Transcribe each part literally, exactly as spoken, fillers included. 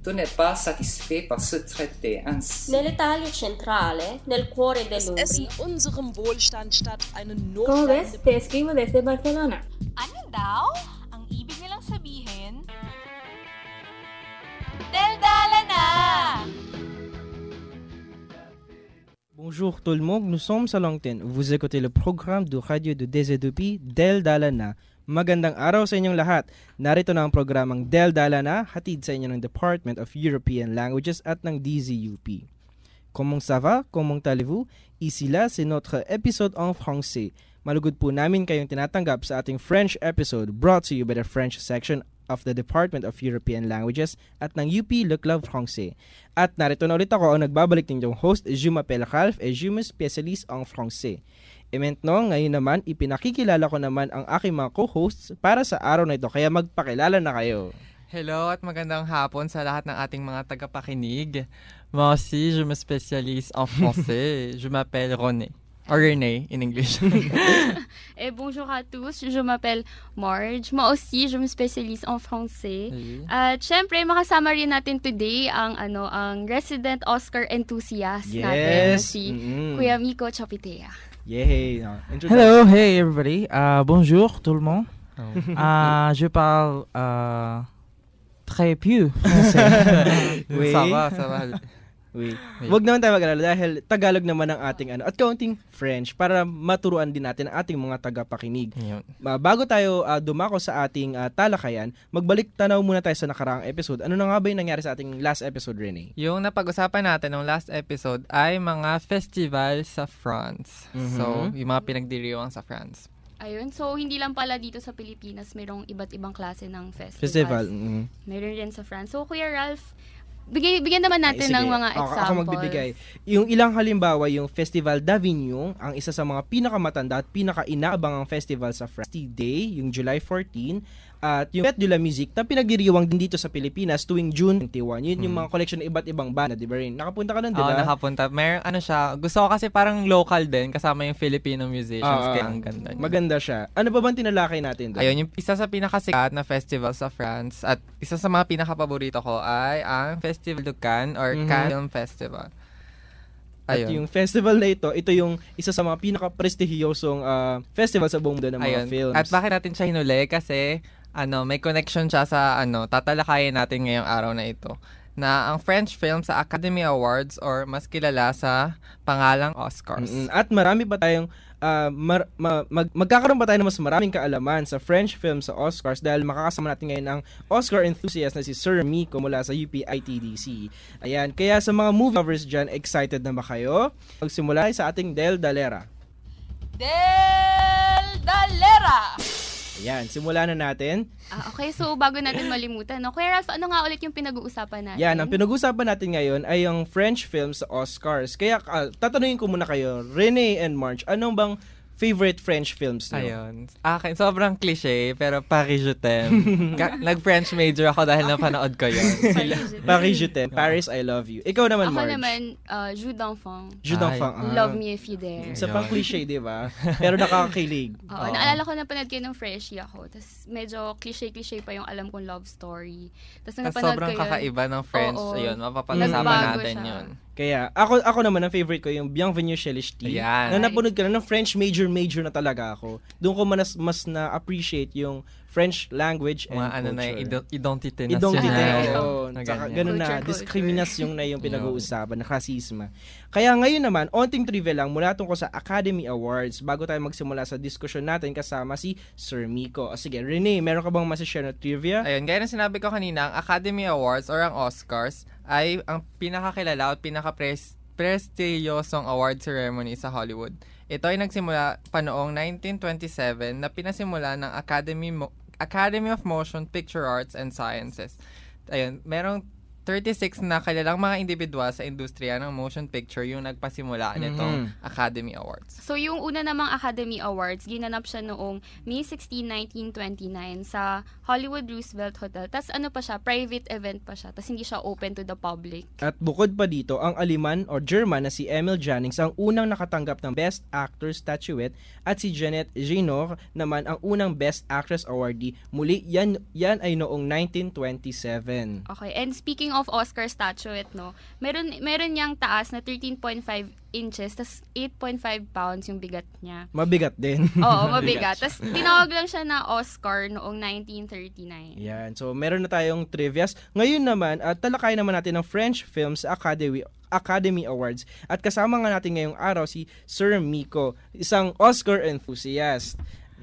tu n'es pas satisfait par ce traité ainsi. Nell'Italia centrale, nel cuore dell'Umbria. Es in unserem Wohlstand statt eine ¿Cómo ves? Te escribo desde Barcelona. Ano daw? Ang ibig nilang sabihin? Daldala na! Bonjour tout le monde, nous sommes à l'antenne. Vous écoutez le programme de radio de D Z U P, Del Dalana. Magandang araw sa inyong lahat. Narito na ang programang Del Dalana, hatid sa inyo ng Department of European Languages at ng D Z U P. Comment ça va? Comment allez-vous? Ici là, c'est notre épisode en français. Malugod po namin kayong tinatanggap sa ating French episode brought to you by the French section of the Department of European Languages at ng U P Le Club Français. At narito na ulit ako ang nagbabalik ninyong host, je m'appelle Ralph et je me spécialise en français. E maintenant, ngayon naman, ipinakikilala ko naman ang aking mga co-hosts para sa araw na ito, kaya magpakilala na kayo. Hello at magandang hapon sa lahat ng ating mga tagapakinig. Moi aussi, je me spécialise en français. Je m'appelle René. Or René, in English. Et bonjour à tous, je m'appelle Marge. Moi aussi, je me spécialise en français. Oui. At syempre, makasama rin natin today ang ano ang resident Oscar enthusiast Yes. natin, si Mm-hmm. Kuya Miko Chapitea. Yay! Uh, introduction. Hello, hey everybody. Uh, bonjour tout le monde. Oh. Uh, je parle uh, très peu français. Oui. Ça va, ça va. Oui. Oui. Wag naman tayo mag-alala dahil Tagalog naman ang ating ano at kaunting French para maturuan din natin ang ating mga tagapakinig. Yun. Uh, bago tayo uh, dumako sa ating uh, talakayan, magbalik tanaw muna tayo sa nakaraang episode. Ano na nga ba yung nangyari sa ating last episode, Rene? Yung napag-usapan natin ng last episode ay mga festival sa France. Mhm. So, yung mga pinagdiriwang sa France. Ayun, so hindi lang pala dito sa Pilipinas, mayroong iba't ibang klase ng festivals. Festival. Mm-hmm. Meron rin sa France. So Kuya Ralph, bigay, bigyan naman natin Ay, sige. ng mga Ako- examples. Ako magbibigay. Yung ilang halimbawa, yung Festival d'Avignon, ang isa sa mga pinakamatanda at pinaka-inaabangang festival sa France. Day, yung July fourteenth, at yung Fête de la Musique na pinagdiriwang din dito sa Pilipinas tuwing June twenty-one. Yun yung mga collection ng iba't ibang banda, di ba rin? Nakapunta ka nun, di Oo, ba? nakapunta. Mer ano siya, gusto ko kasi parang local din, kasama yung Filipino musicians. Ah, kaya ang ganda niya. Maganda siya. Ano ba bang tinalakay natin doon? Ayun, yung isa sa pinakasikat na festival sa France at isa sa mga pinakapaborito ko ay ang Festival de Cannes or Mhm. Cannes Film Festival. At Ayun. yung festival na ito, ito yung isa sa mga pinaka-prestihiyosong ah, festival sa buong mundo ng mga Ayun. films. At bakit natin siya hinuli? Kasi ano, may connection siya sa ano, tatalakayin natin ngayong araw na ito. Na ang French film sa Academy Awards or mas kilala sa pangalang Oscars. Mm-mm. At marami pa tayong ah, mar- ma- mag- magkakaroon pa tayo ng mas maraming kaalaman sa French film sa Oscars dahil makakasama natin ngayon ang Oscar enthusiast na si Sir Miko mula sa U P I T D C. Ayan, kaya sa mga movie lovers dyan, excited na ba kayo? Magsimula sa ating Del Dalera. Del Dalera! Ayan, simulan na natin. Ah, okay, so bago natin malimutan, no? Kuya Ralph, ano nga ulit yung pinag-uusapan natin? Yan, ang pinag-usapan natin ngayon ay yung French film sa Oscars. Kaya ah, tatanungin ko muna kayo, Rene and Marge, anong bang favorite French films niyo? Ayun. Akin, sobrang cliche, pero Paris je t'aime. Ka- Nag-French major ako dahil napanood ko yun. Paris je t'aime, Paris I love you. Ikaw naman, Ako Marge. naman, uh, Jus d'enfant. Jus d'enfant. Ay. ah. Love Me If You Dare. Isa pang cliche, di ba? Pero nakakakilig. Oo, Oo. naalala ko na panood kayo ng Freshie ako. Tapos medyo cliche-cliche pa yung alam kong love story. Tapos nung Tapos napanood sobrang ko yun, kakaiba ng French. Oo. Ayun, mapapag-usapan Nagbago natin siya. yun. Kaya, ako ako naman, ang favorite ko yung Bienvenue chez les Ch'tis. Ayan. Na napanood ko na ng French major-major na talaga ako. Doon ko mas, mas na-appreciate yung French language and Mga ano na, culture. ido- identité Identity. nationale. Oo. Na Tsaka ganyan. ganun na, Culture, discrimination na yung pinag-uusapan, na rasisma. Kaya ngayon naman, onting trivia lang mula tungkol sa Academy Awards bago tayo magsimula sa diskusyon natin kasama si Sir Miko. O sige, Rene, meron ka bang masashare na trivia? Ayun, gaya ng sinabi ko kanina, ang Academy Awards or ang Oscars ay ang pinakakilala at pinaka-prestiyosong award ceremony sa Hollywood. Ito ay nagsimula pa noong nineteen twenty-seven na pinasimula ng Academy Mo- Academy of Motion Picture Arts and Sciences. Ayun, merong thirty-six na kilalang mga individual sa industriya ng motion picture yung nagpasimula nitong Mhm. Academy Awards. So, yung una namang Academy Awards, ginanap siya noong May sixteenth, nineteen twenty-nine sa Hollywood Roosevelt Hotel. Tapos ano pa siya, private event pa siya. Tapos hindi siya open to the public. At bukod pa dito, ang Aliman o German na si Emil Jannings ang unang nakatanggap ng Best Actor statuette at si Jeanette Reno naman ang unang Best Actress awardee. Muli, yan, yan ay noong nineteen twenty-seven. Okay, and speaking of Oscar statuette, no, meron, meron niyang taas na thirteen point five inches, tas eight point five pounds yung bigat niya. Mabigat din. Oo, mabigat. Tas tinawag lang siya na Oscar noong nineteen thirty-nine. Yan. So, meron na tayong trivias. Ngayon naman, at talakayin naman natin ng French Films Academy Academy Awards. At kasama nga natin ngayong araw si Sir Miko, isang Oscar enthusiast.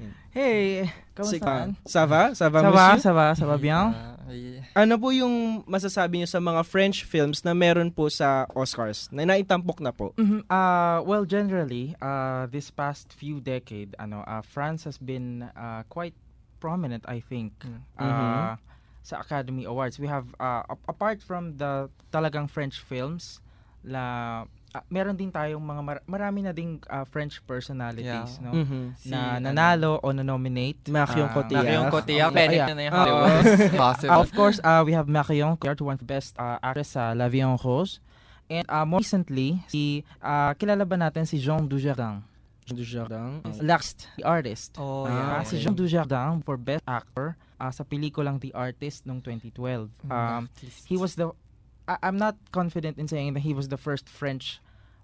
Hey, kamusta? Ça va? Ça va, Ça va, monsieur? ça va, ça va bien? Uh, yeah. Ano po yung masasabi niyo sa mga French films na meron po sa Oscars? Na naitampok na po. Mhm. Uh, well, generally, uh, this past few decade, ano, uh, France has been uh, quite prominent, I think, uh, Mhm. sa Academy Awards. We have, uh, a- apart from the talagang French films, la uh, meron din tayong mga mar- marami na ding uh, French personalities, Yeah. no? Mhm. Si, Na ano, nanalo o na-nominate. Marion Uh, Cotillard. Marion Cotillard, Oh, pwede yeah. na na yung Oo. Hollywood. Possible. Uh, of course, uh, we have Marion Cotillard, who won Best uh, Actress sa La Vie en Rose. And uh, more recently, si, uh, kilala ba natin si Jean Dujardin? Dujardin. Last, the artist. Oh, Ah, yeah. Si Jean Dujardin for Best Actor uh, sa pelikulang The Artist noong twenty twelve. Um, he was the, I- I'm not confident in saying that he was the first French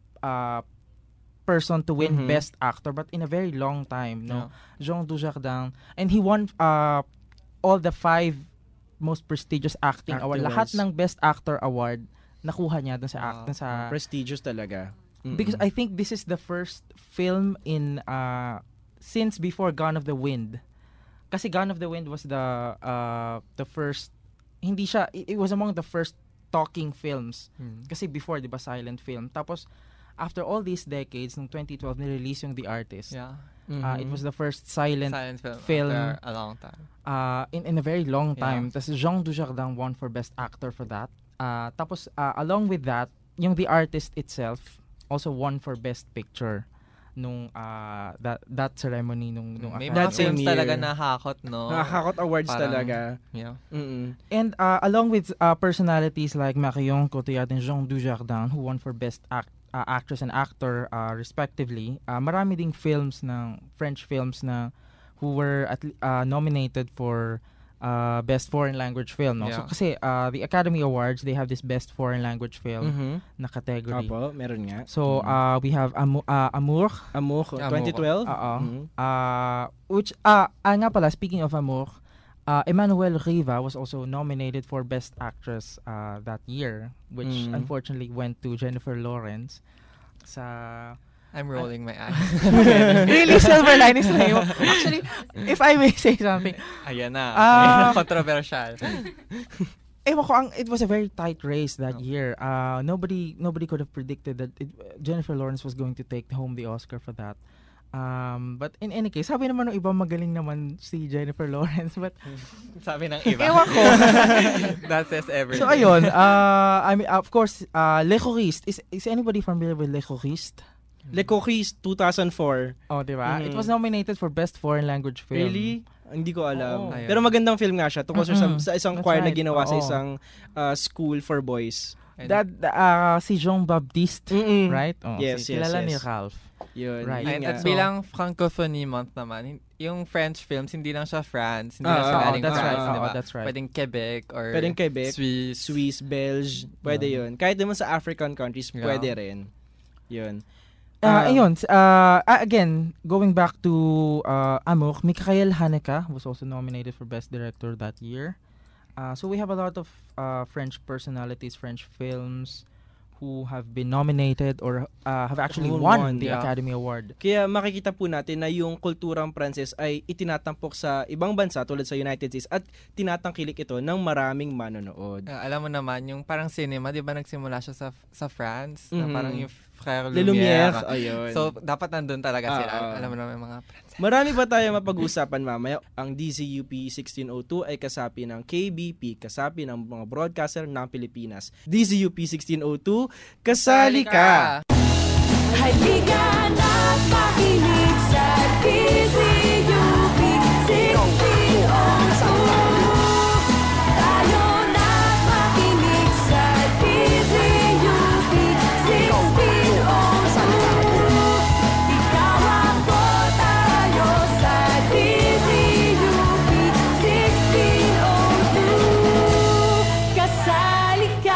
uh, person to win Mhm. Best Actor, but in a very long time, no? Jean Dujardin. And he won uh, all the five most prestigious acting Acting award. Lahat awards. ng Best Actor award, nakuha niya dun sa, act, Wow. dun sa Prestigious talaga. Mm-mm. because I think this is the first film in uh since before Gone of the Wind. Kasi Gone of the Wind was the uh the first, hindi siya, it, it was among the first talking films. Hmm. Kasi before, di ba, silent film. Tapos after all these decades, nung twenty twelve ni-release yung The Artist. Yeah. Uh, it Mhm. was the first silent, Silent film, film. after a long time. uh in in a very long Yeah. time. Tapos Jean Dujardin won for Best Actor for that. Uh tapos uh, along with that, yung The Artist itself also won for Best Picture nung uh, that that ceremony nung nung May Academy mga That same films year. talaga na hakot, no? Nakakakot awards Parang- talaga. Yeah. Mm-mm. And uh, along with uh, personalities like Marion Cotillard and Jean Dujardin, who won for Best Act, uh, Actress and Actor uh, respectively, uh, marami ding films ng French films na who were at, uh, nominated for uh, Best Foreign Language Film. No? So Yeah. kasi uh, the Academy Awards, they have this Best Foreign Language Film Mhm. na category. Apo, meron nga. So Mhm. uh, we have Amu- uh, Amour, Amour, Amour. twenty twelve. Oo. Mhm. Uh, which, ah, ah, nga pala, speaking of Amour, uh, Emmanuelle Riva was also nominated for Best Actress uh, that year, which Mm. unfortunately went to Jennifer Lawrence. Sa I'm rolling my eyes. really silver linings na yun. Actually, if I may say something, Ayan na. Ah. Controversial. ewan ko, ang, it was a very tight race that No. year. Uh, nobody nobody could have predicted that it, Jennifer Lawrence was going to take home the Oscar for that. Um, but in any case, sabi naman ng iba magaling naman si Jennifer Lawrence, but Sabi ng iba. ewan ko. That says everything. So ayun, uh, I mean, of course, uh, Le Choriste. Is, is anybody familiar with Le Choriste? Le Coquiste, two thousand four. Oh, di ba? Mhm. It was nominated for Best Foreign Language Film. Really? Hindi ko alam. Oo. Pero magandang film nga siya. Tungkol sa, Mm-mm. sa isang That's choir na right. ginawa sa Oo. isang uh, school for boys. And- That, uh, si Jean-Baptiste, Mm-mm. right? Oh, Yes, si, yes, kilala yes. ni Ralph. Yun. Right. yun And nga. at bilang Francophonie month naman, hin- yung French films, hindi lang siya France, hindi Ah, lang siya ah, galing that's France, right. di Oo, ba? that's right. Pwedeng Quebec or Pwedeng Quebec, Swiss. Swiss, Belge, pwede Yeah. yun. Kahit naman sa African countries, Yeah. pwede rin. Yun. Uh, Um, ayun, s- uh, uh, again, going back to uh, Amour, Michael Haneke was also nominated for Best Director that year. Uh, so we have a lot of uh, French personalities, French films who have been nominated or uh, have actually Who won, won, the yeah. Academy Award. Kaya makikita po natin na yung kulturang Pranses ay itinatampok sa ibang bansa tulad sa United States at tinatangkilik ito ng maraming manonood. Ah, alam mo naman, yung parang cinema, di ba nagsimula siya sa sa France? Na Mhm. parang yung Frère Le Lumière, Lumière. ayun. So, dapat nandun talaga sila. Ah, ah. Alam mo naman yung mga Pranses. Marami pa tayo mapag-usapan mamaya. Ang D Z U P sixteen oh two ay kasapi ng K B P, kasapi ng mga broadcaster ng Pilipinas. D Z U P sixteen oh two, kasali ka! Halika na't makinig sa D Z U P sixteen oh two. Tayo na't makinig sa D Z U P sixteen oh two. Ikaw ako, tayo sa D Z U P sixteen oh two. Kasali ka.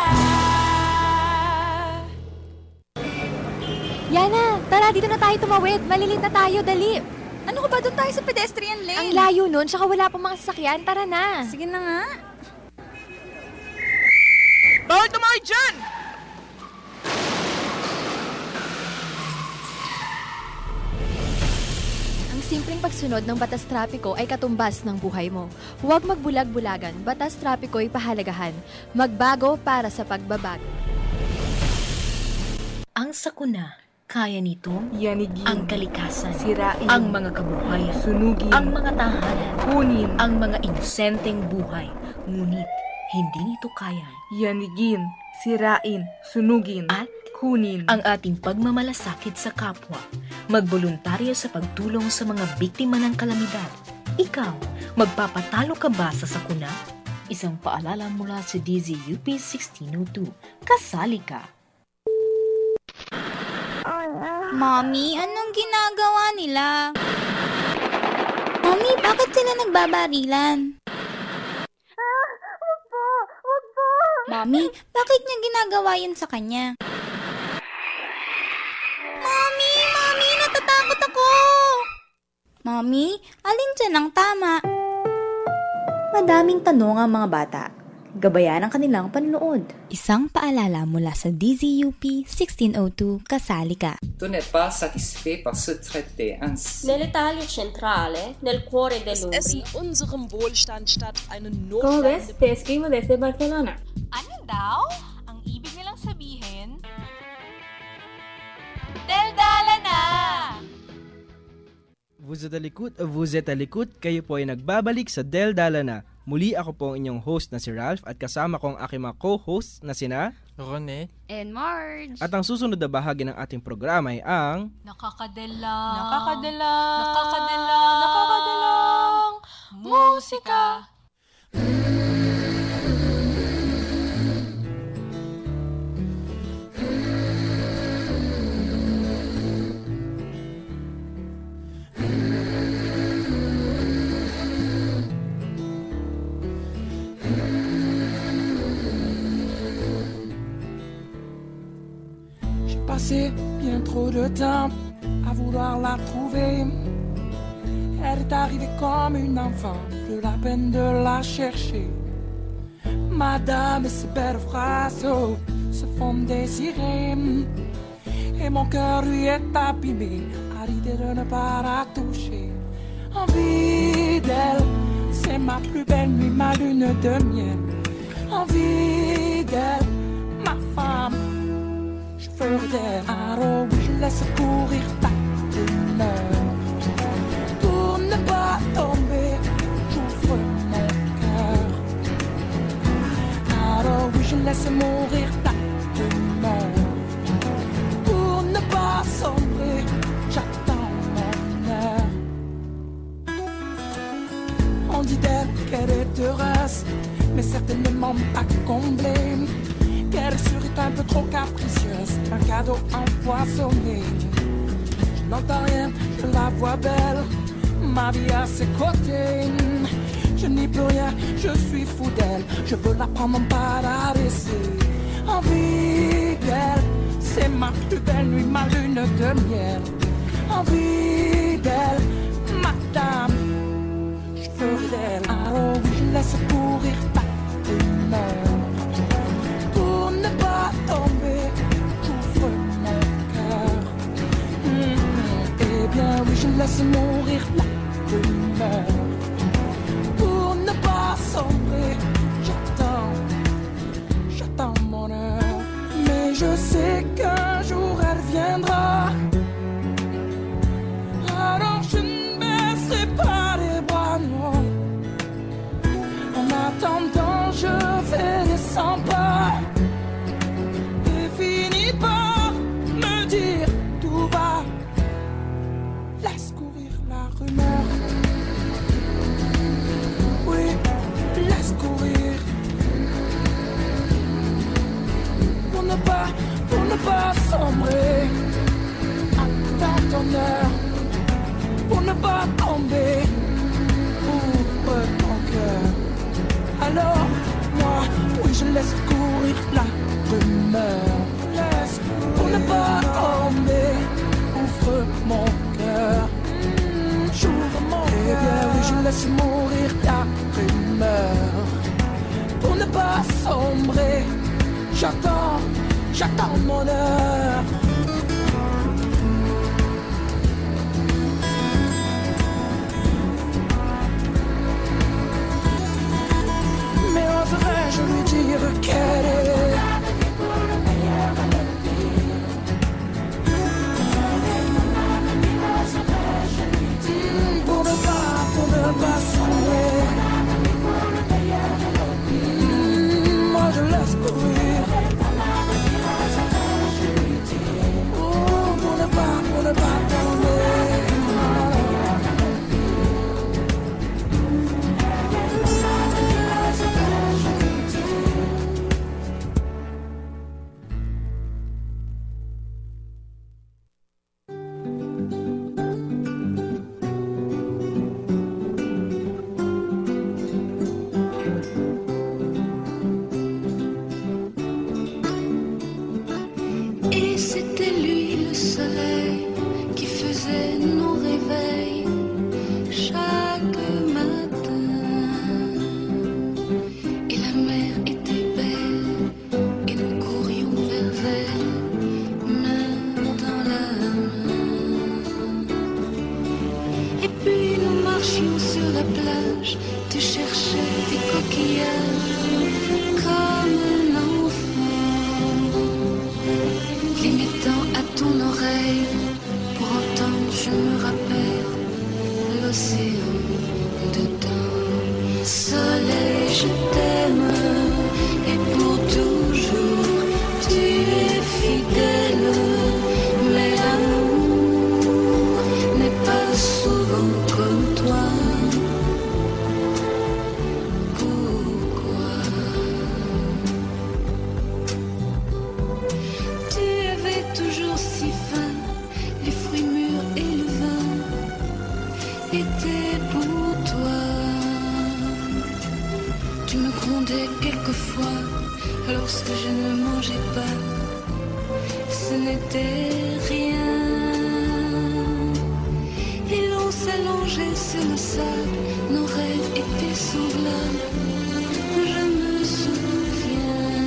Yana, tara, dito na tayo tumawid. Malilit na tayo, dali. Ano ka ba? Doon tayo sa pedestrian lane. Ang layo nun, tsaka wala pang mga sasakyan. Tara na. Sige na nga. Bawal tumakay dyan! Ang simpleng pagsunod ng batas trapiko ay katumbas ng buhay mo. Huwag magbulag-bulagan, batas trapiko ay pahalagahan. Magbago para sa pagbabago. Ang sakuna, kaya nitong yanigin, ang kalikasan, sirain, ang mga kabuhayan, sunugin, ang mga tahanan, kunin, ang mga inosenteng buhay. Ngunit, hindi nito kaya yanigin, sirain, sunugin, at kunin ang ating pagmamalasakit sa kapwa. Magboluntaryo sa pagtulong sa mga biktima ng kalamidad. Ikaw, magpapatalo ka ba sa sakuna? Isang paalala mula sa D Z U P sixteen oh two. Kasali ka! Mommy, anong ginagawa nila? Mommy, bakit sila nagbabarilan? Ah, wag po! Wag po! Mommy, bakit niya ginagawa yun sa kanya? Mommy! Mommy! Natatakot ako! Mommy, alin dyan ang tama? Madaming tanong ang mga bata. Gabayan ang kanilang panunood. Isang paalala mula sa D Z U P sixteen oh two, kasali ka. Tu n'es pas satisfait par ce traité ainsi. Nell'Italia centrale, nel cuore Es dell'Umbria. essen unserem Wohlstand statt eine ¿Cómo ves? notleidende... Te escribo desde Barcelona. Ano daw? Ang ibig nilang sabihin? Daldala na! Vous êtes à l'écoute, vous êtes à l'écoute, kayo po ay nagbabalik sa Del Dala na. Muli ako po ang inyong host na si Ralph at kasama ko ang aking mga co-hosts na sina Rone and Marge. At ang susunod na bahagi ng ating programa ay ang Nakakadala. Nakakadala. Nakakadala. Nakakadalang musika. Passé bien trop de temps à vouloir la trouver. Elle est arrivée comme une enfant, plus la peine de la chercher. Madame et ses belles phrases oh, se font désirer. Et mon cœur lui est abîmé à l'idée de ne pas la toucher. Envie d'elle, c'est ma plus belle nuit, ma lune de miel. Envie d'elle, ma femme. Je ferai d'elle un robe où je laisse courir ta humeur. Pour ne pas tomber, j'ouvre mon cœur. Un robe où je laisse mourir ta humeur. Pour ne pas sombrer, j'attends mon heure. On dit d'elle qu'elle est heureuse, mais certainement pas comblée. Qu'elle serait un peu trop capricieuse, un cadeau empoisonné. Je n'entends rien, je la vois belle, ma vie à ses côtés. Je n'y peux rien, je suis fou d'elle, je veux la prendre par la laisser. Envie d'elle, c'est ma plus belle nuit, ma lune de miel. Envie d'elle, madame, je ferai d'elle un robe où je laisse courir ta humeur. Tomber, j'ouvre mon cœur. Mmh. Eh bien oui, je laisse mourir la rumeur. Pour ne pas sombrer, j'attends, j'attends mon heure. Mais je sais qu'un jour elle viendra. Alors je ne baisserai pas les bras, non. En attendant, je fais les cent pas. Par me dire tout bas, laisse courir la rumeur. Oui, laisse courir. Pour ne pas, pour ne pas sombrer. Attends ton heure. Pour ne pas tomber. Ouvre ton cœur. Alors, moi, oui, je laisse courir la rumeur. Pour ne pas tomber, laisse mourir ta rumeur. Pour ne pas sombrer, j'attends, j'attends mon heure. Mais oserais-je lui dire qu'elle est pour ne pas, pour ne pas sombrer. Mmh, moi je laisse courir. Oh, pour ne pas, pour ne pas tomber. Et c'était lui le soleil qui faisait nos réveils chaque matin. Et la mer était belle et nous courions vers elle, main dans la main. Et puis nous marchions sur la plage, tu cherchais des coquillages comme un enfant, les mettant à ton oreille pour entendre, je me rappelle, l'océan dedans. Soleil, je t'aime et pour toujours tu es fidèle. Mais l'amour n'est pas souvent comme toi. Pourquoi? Tu avais toujours si faim, les fruits mûrs et le vin étaient pour toi. Tu me grondais quelquefois lorsque je ne mangeais pas, ce n'était rien. Et l'on s'allongeait sur le sable, nos rêves étaient semblables, je me souviens.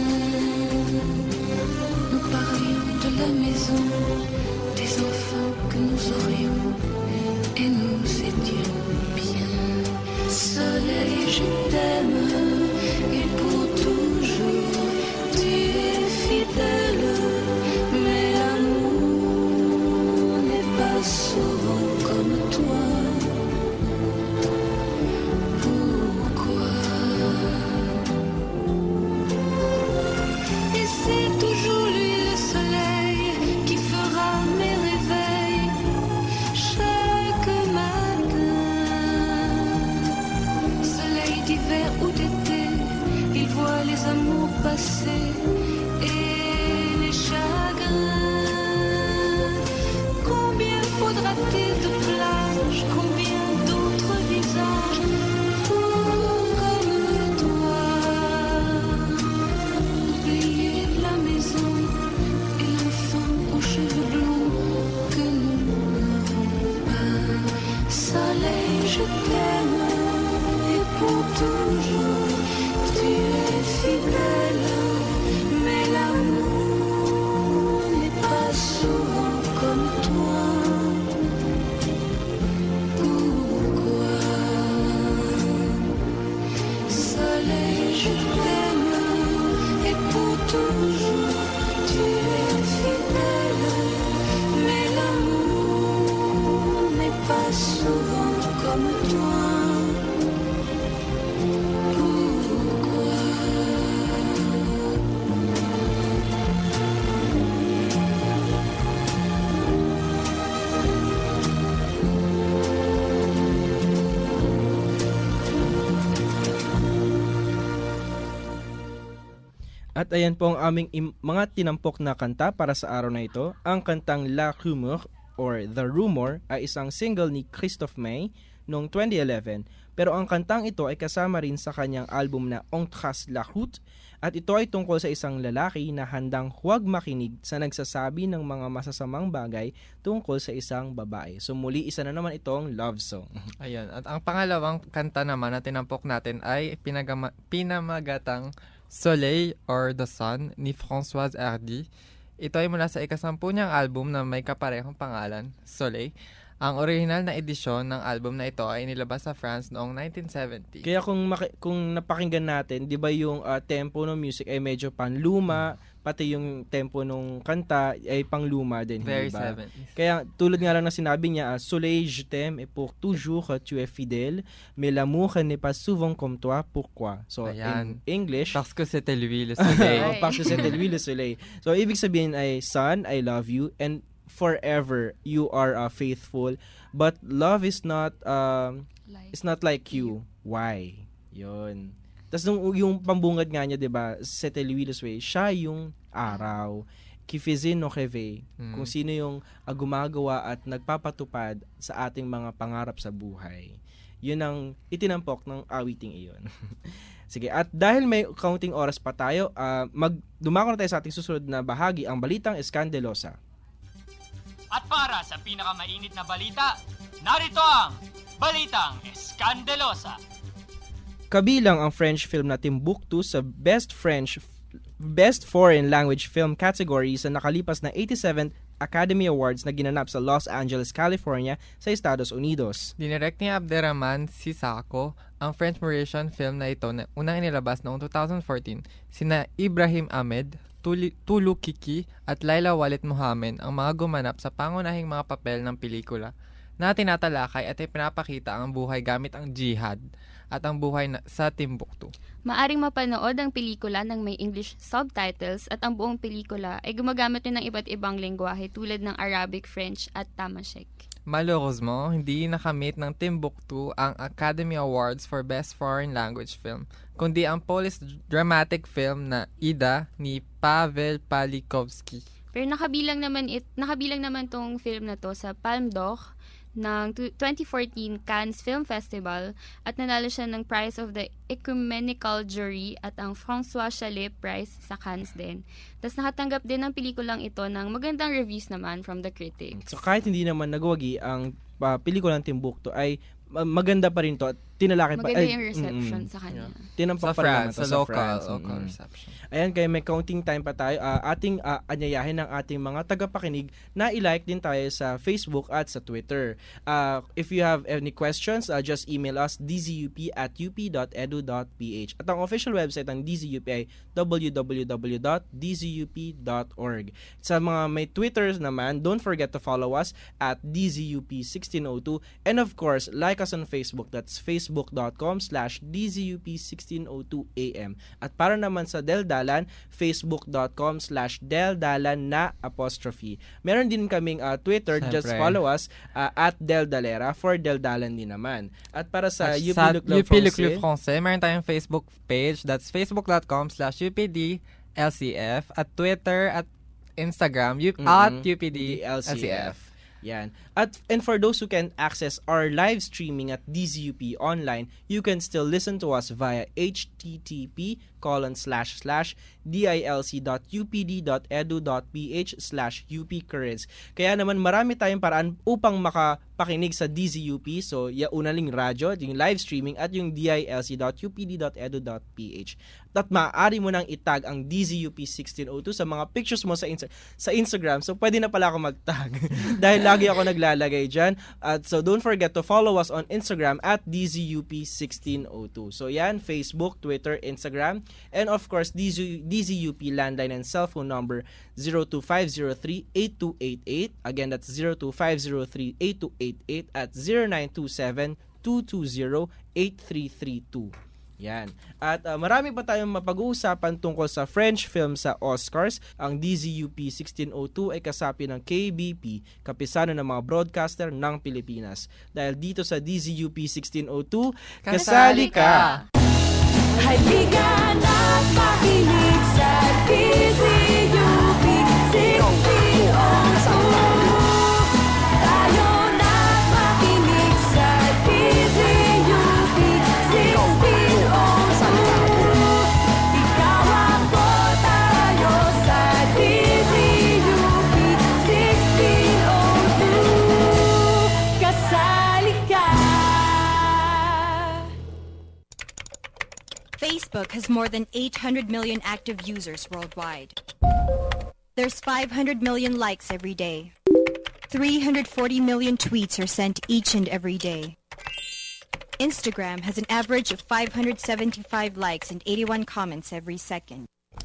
Nous parlions de la maison, des enfants que nous aurions, et nous étions bien. Soleil, je t'aime, et pour toujours tu es fidèle. Mais l'amour n'est pas souvent comme toi. Pourquoi? Et c'est toujours lui le soleil qui fera mes réveils chaque matin. Soleil d'hiver ou d'été, il voit les amours passer et les chagrins. Combien faudra-t-il de plages, combien d'autres visages pour comme toi? Oublier la maison et l'enfant aux cheveux blonds que nous n'aurons pas. Soleil, je t'aime et pour toujours tu es fidèle. Mais l'amour n'est pas souvent comme toi. Pourquoi? Soleil, je t'aime et pour toujours tu es fidèle. Mais l'amour n'est pas souvent comme toi. At ayan po ang aming im- mga tinampok na kanta para sa araw na ito. Ang kantang La Rumeur or The Rumor ay isang single ni Christophe May noong twenty eleven, pero ang kantang ito ay kasama rin sa kanyang album na On Trace la Route, at ito ay tungkol sa isang lalaki na handang huwag makinig sa nagsasabi ng mga masasamang bagay tungkol sa isang babae. So muli, isa na naman itong love song. Ayan. At ang pangalawang kanta naman na tinampok natin ay pinagama- pinamagatang Soleil or The Sun ni Françoise Hardy. Ito ay mula sa ikasampu niyang album na may kaparehong pangalan, Soleil. Ang original na edisyon ng album na ito ay nilabas sa France noong nineteen seventy. Kaya kung maki- kung napakinggan natin, 'di ba yung uh, tempo ng music ay medyo panluma, pati yung tempo ng kanta ay pangluma din, Very hindi ba? seventies. Kaya tulad nga lang na sinabi niya, uh, Soleil, je t'aime et pour toujours tu es fidèle, mais l'amour n'est pas souvent comme toi, pourquoi? So Ayan. in English, Parce que c'était lui le soleil. parce que c'était lui le soleil. So ibig sabihin ay, son, I love you, and forever you are uh, faithful, but love is not um like, it's not like you. Why? Yun. Tapos yung, yung pambungad nga niya, 'di ba? C'était lui le soleil. Siya yung araw. Qui faisait nos rêves. Hmm. Kung sino yung uh, gumagawa at nagpapatupad sa ating mga pangarap sa buhay. Yun ang itinampok ng awiting iyon. Sige, at dahil may counting oras pa tayo, uh, mag dumako na tayo sa ating susunod na bahagi, ang Balitang Eskandelosa. At para sa pinakamainit na balita, narito ang Balitang Eskandelosa. Kabilang ang French film na Timbuktu sa Best French Best Foreign Language Film category sa nakalipas na eighty-seventh Academy Awards na ginanap sa Los Angeles, California sa Estados Unidos. Dinirect ni Abderrahman Sissako ang French-Mauritian film na ito na unang inilabas noong twenty fourteen. Sina Ibrahim Ahmed, Tuli, Tulu Kiki at Laila Walid Mohamed ang mga gumanap sa pangunahing mga papel ng pelikula na tinatalakay at ipinapakita ang buhay gamit ang jihad at ang buhay na, sa Timbuktu. Maaring mapanood ang pelikula ng may English subtitles at ang buong pelikula ay gumagamit din ng iba't ibang lengguwahe tulad ng Arabic, French at Tamashek. Malheureusement, hindi nakamit ng Timbuktu ang Academy Awards for Best Foreign Language Film, kundi ang Polish dramatic film na Ida ni Pavel Pawlikowski. Pero nakabilang naman it, nakabilang naman tong film na to sa Palme d'Or ng twenty fourteen Cannes Film Festival at nanalo siya ng Prize of the Ecumenical Jury at ang François Chalet Prize sa Cannes din. Tapos nakatanggap din ng pelikulang ito ng magandang reviews naman from the critics. So kahit hindi naman nagwagi ang uh, pelikulang Timbuktu ay uh, maganda pa rin to at tinalaki pa. Maganda ay, yung reception mm, sa kanya. Yeah. Tinampak sa pa rin France, naman to sa, sa local, France. local Mm-hmm. reception. Ayan, kaya may counting time pa tayo. Uh, ating uh, anyayahin ng ating mga tagapakinig na i-like din tayo sa Facebook at sa Twitter. Uh, if you have any questions, uh, just email us d z u p at u p dot e d u dot p h. At ang official website ng D Z U P ay w w w dot d z u p dot org. Sa mga may Twitters naman, don't forget to follow us at D Z U P sixteen oh two, and of course, like us on Facebook. That's facebook.com slash DZUP sixteen oh two AM. At para naman sa Deldalan, facebook.com slash Deldalan na apostrophe. Meron din kaming uh, Twitter, Siyempre. just follow us uh, at Deldalera for Deldalan din naman. At para sa At U P sa Le Club U P Le Français, Club Français, meron tayong Facebook page, that's facebook.com slash UPDLCF, at Twitter at Instagram U- Mm-mm. at U P D L C F. L C F. Yan. At and for those who can access our live streaming at D Z U P online, you can still listen to us via H T T P colon slash slash dilc dot u p d dot e d u dot p h slash u p currents. Kaya naman marami tayong paraan upang makapakinig sa D Z U P. So, ya una ling radyo, yung live streaming at yung dilc dot u p d dot e d u dot p h. At maaari mo nang itag ang D Z U P sixteen oh two sa mga pictures mo sa insta- sa Instagram. So, pwede na pala ako mag-tag dahil lagi ako naglalagay dyan. At so, don't forget to follow us on Instagram at D Z U P sixteen oh two. So, yan, Facebook, Twitter, Instagram, and of course, D Z U P landline and cell phone number zero two five zero three eight two eight eight. Again, that's zero two five zero three eight two eight eight at zero nine two seven two two zero eight three three two. Yan. At uh, marami pa tayong mapag-uusapan tungkol sa French film sa Oscars. Ang D Z U P sixteen oh two ay kasapi ng K B P, kapisano ng mga broadcaster ng Pilipinas. Dahil dito sa D Z U P sixteen oh two, kasali ka! Halika na't makinig sa D Z U P sixteen oh two. Tayo na't makinig sa D Z Facebook has more than eight hundred million active users worldwide. There's five hundred million likes every day. three hundred forty million tweets are sent each and every day. Instagram has an average of five hundred seventy-five likes and eighty-one comments every second.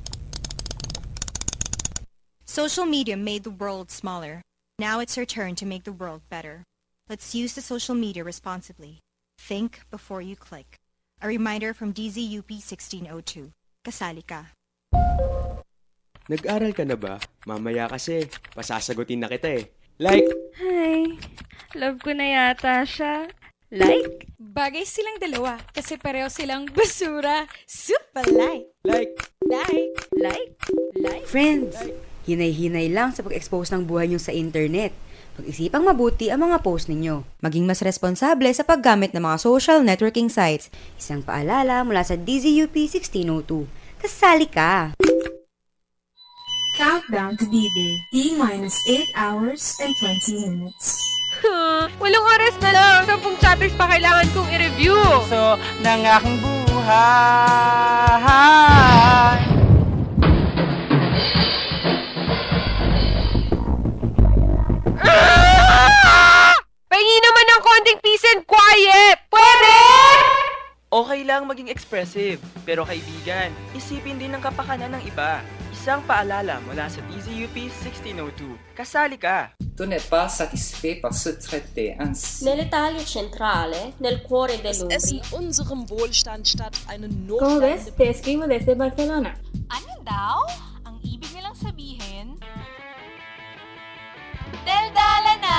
Social media made the world smaller. Now it's our turn to make the world better. Let's use the social media responsibly. Think before you click. A reminder from D Z U P sixteen oh two. Kasali ka. Nag-aral ka na ba? Mamaya kasi, pasasagutin na kita eh. Like! Hi! Love ko na yata siya. Like? Bagay silang dalawa kasi pareho silang basura. Super like! Like! Like! Like! Like! Friends, hinay-hinay lang sa pag-expose ng buhay nyo sa internet. Pag-isipang mabuti ang mga post ninyo. Maging mas responsable sa paggamit ng mga social networking sites. Isang paalala mula sa D Z U P sixteen oh two. Kasali ka! Countdown to D-Day. T-minus eight hours and twenty minutes. Huh, walong oras na lang. Sampung chapters pa kailangan kong i-review. So, ng aking buhay. Ah! Pahingi naman ng konting peace and quiet. Pwede? Okay lang maging expressive. Pero kaibigan, isipin din ang kapakanan ng iba. Isang paalala mula sa D Z U P sixteen oh two. Kasali ka! Tu n'es pas satisfait par se traiter ainsi. Nell'Italia centrale, nel cuore dell'Umbria. Es in unserem Wohlstand statt einen ¿Cómo ves? Notstand. Te escribo desde Barcelona. Ano daw? Ang ibig nilang sabihin? Daldala na!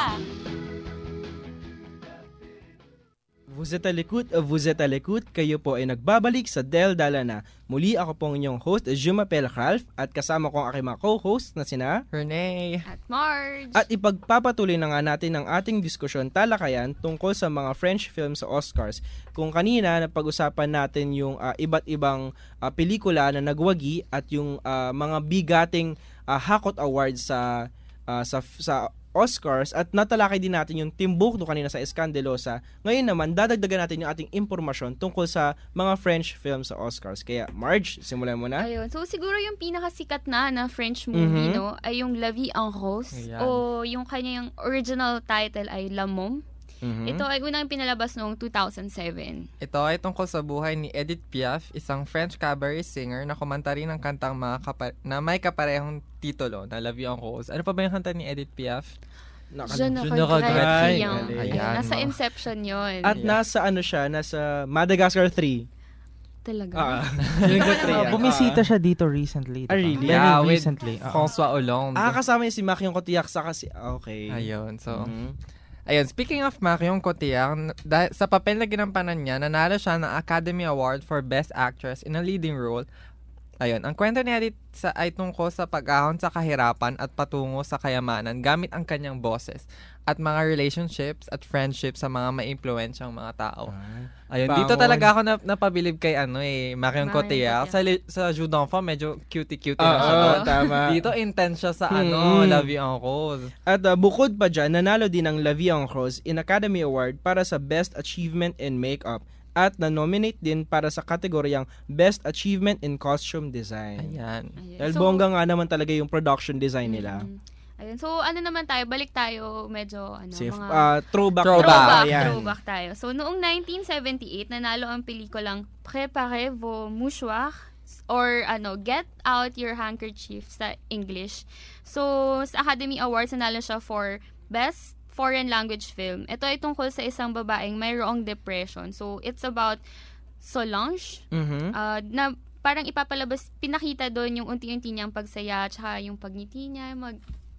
Vous êtes à l'écoute, vous êtes à l'écoute, kayo po ay nagbabalik sa Del Dala Na. Muli ako pong inyong host, je m'appelle Ralph, at kasama ko ang aking mga co-host na sina Renee at Marge. At ipagpapatuloy na nga natin ang ating diskusyon talakayan tungkol sa mga French films sa Oscars. Kung kanina napag-usapan natin yung uh, iba't ibang uh, pelikula na nagwagi at yung uh, mga bigating uh, Hakot Awards sa uh, sa sa Oscars at natalakay din natin yung Timbuktu kanina sa Escandelosa. Ngayon naman, dadagdagan natin yung ating impormasyon tungkol sa mga French films sa Oscars. Kaya, Marge, simulan mo na. Ayun. So, siguro yung pinakasikat na na French movie, Mhm. no, ay yung La Vie en Rose. Ayan. O yung kanyang original title ay La Môme. Mhm. Ito ay unang pinalabas noong two thousand seven. Ito ay tungkol sa buhay ni Edith Piaf, isang French cabaret singer na kumanta rin ng kantang mga kapa- na may kaparehong titulo na La Vie en Rose. Ano pa ba yung kanta ni Edith Piaf? Je ne regrette rien. Nasa Inception yun. At nasa ano siya, nasa Madagascar three. Talaga? Ah. Uh, bumisita siya dito recently. Ah, diba? really? Very Yeah, with recently. Uh, François Hollande. Ah, kasama niya si Marion Cotillard sa kasi... Okay. Ayun, so... Mhm. Ayun, speaking of Marion Cotillard, dahil sa papel na ginampanan niya, nanalo siya ng Academy Award for Best Actress in a Leading Role. Ayun, ang kwento ni Edith sa, ay tungkol sa pag-ahon sa kahirapan at patungo sa kayamanan gamit ang kanyang boses at mga relationships at friendships sa mga maimpluwensyang mga tao. Ayun, bangon. dito talaga ako na, napabilib kay ano eh, Marion Marion Cotillard. Sa, li- sa Jeux d'Enfant, medyo cutie-cutie Oo, na siya. doon. tama. Dito, intense siya sa ano, Mm. La Vie en Rose. At uh, bukod pa dyan, nanalo din ang La Vie en Rose in Academy Award para sa Best Achievement in Makeup at na-nominate din para sa kategoryang Best Achievement in Costume Design. Ayan. Dahil So- bongga nga naman talaga yung production design nila. Ayun. So, ano naman tayo? Balik tayo medyo, ano, Si, mga... uh, throwback. Throwback. Throwback, Ayan. throwback tayo. So, noong nineteen seventy-eight, nanalo ang pelikulang Préparez vos mouchoirs or ano, Get Out Your Handkerchief sa English. So, sa Academy Awards, nanalo siya for Best Foreign Language Film. Ito ay tungkol sa isang babaeng mayroong depression. So, it's about Solange. Mhm. Uh, na parang ipapalabas, pinakita doon yung unti-unti niyang pagsaya, tsaka yung pagngiti niya, mag...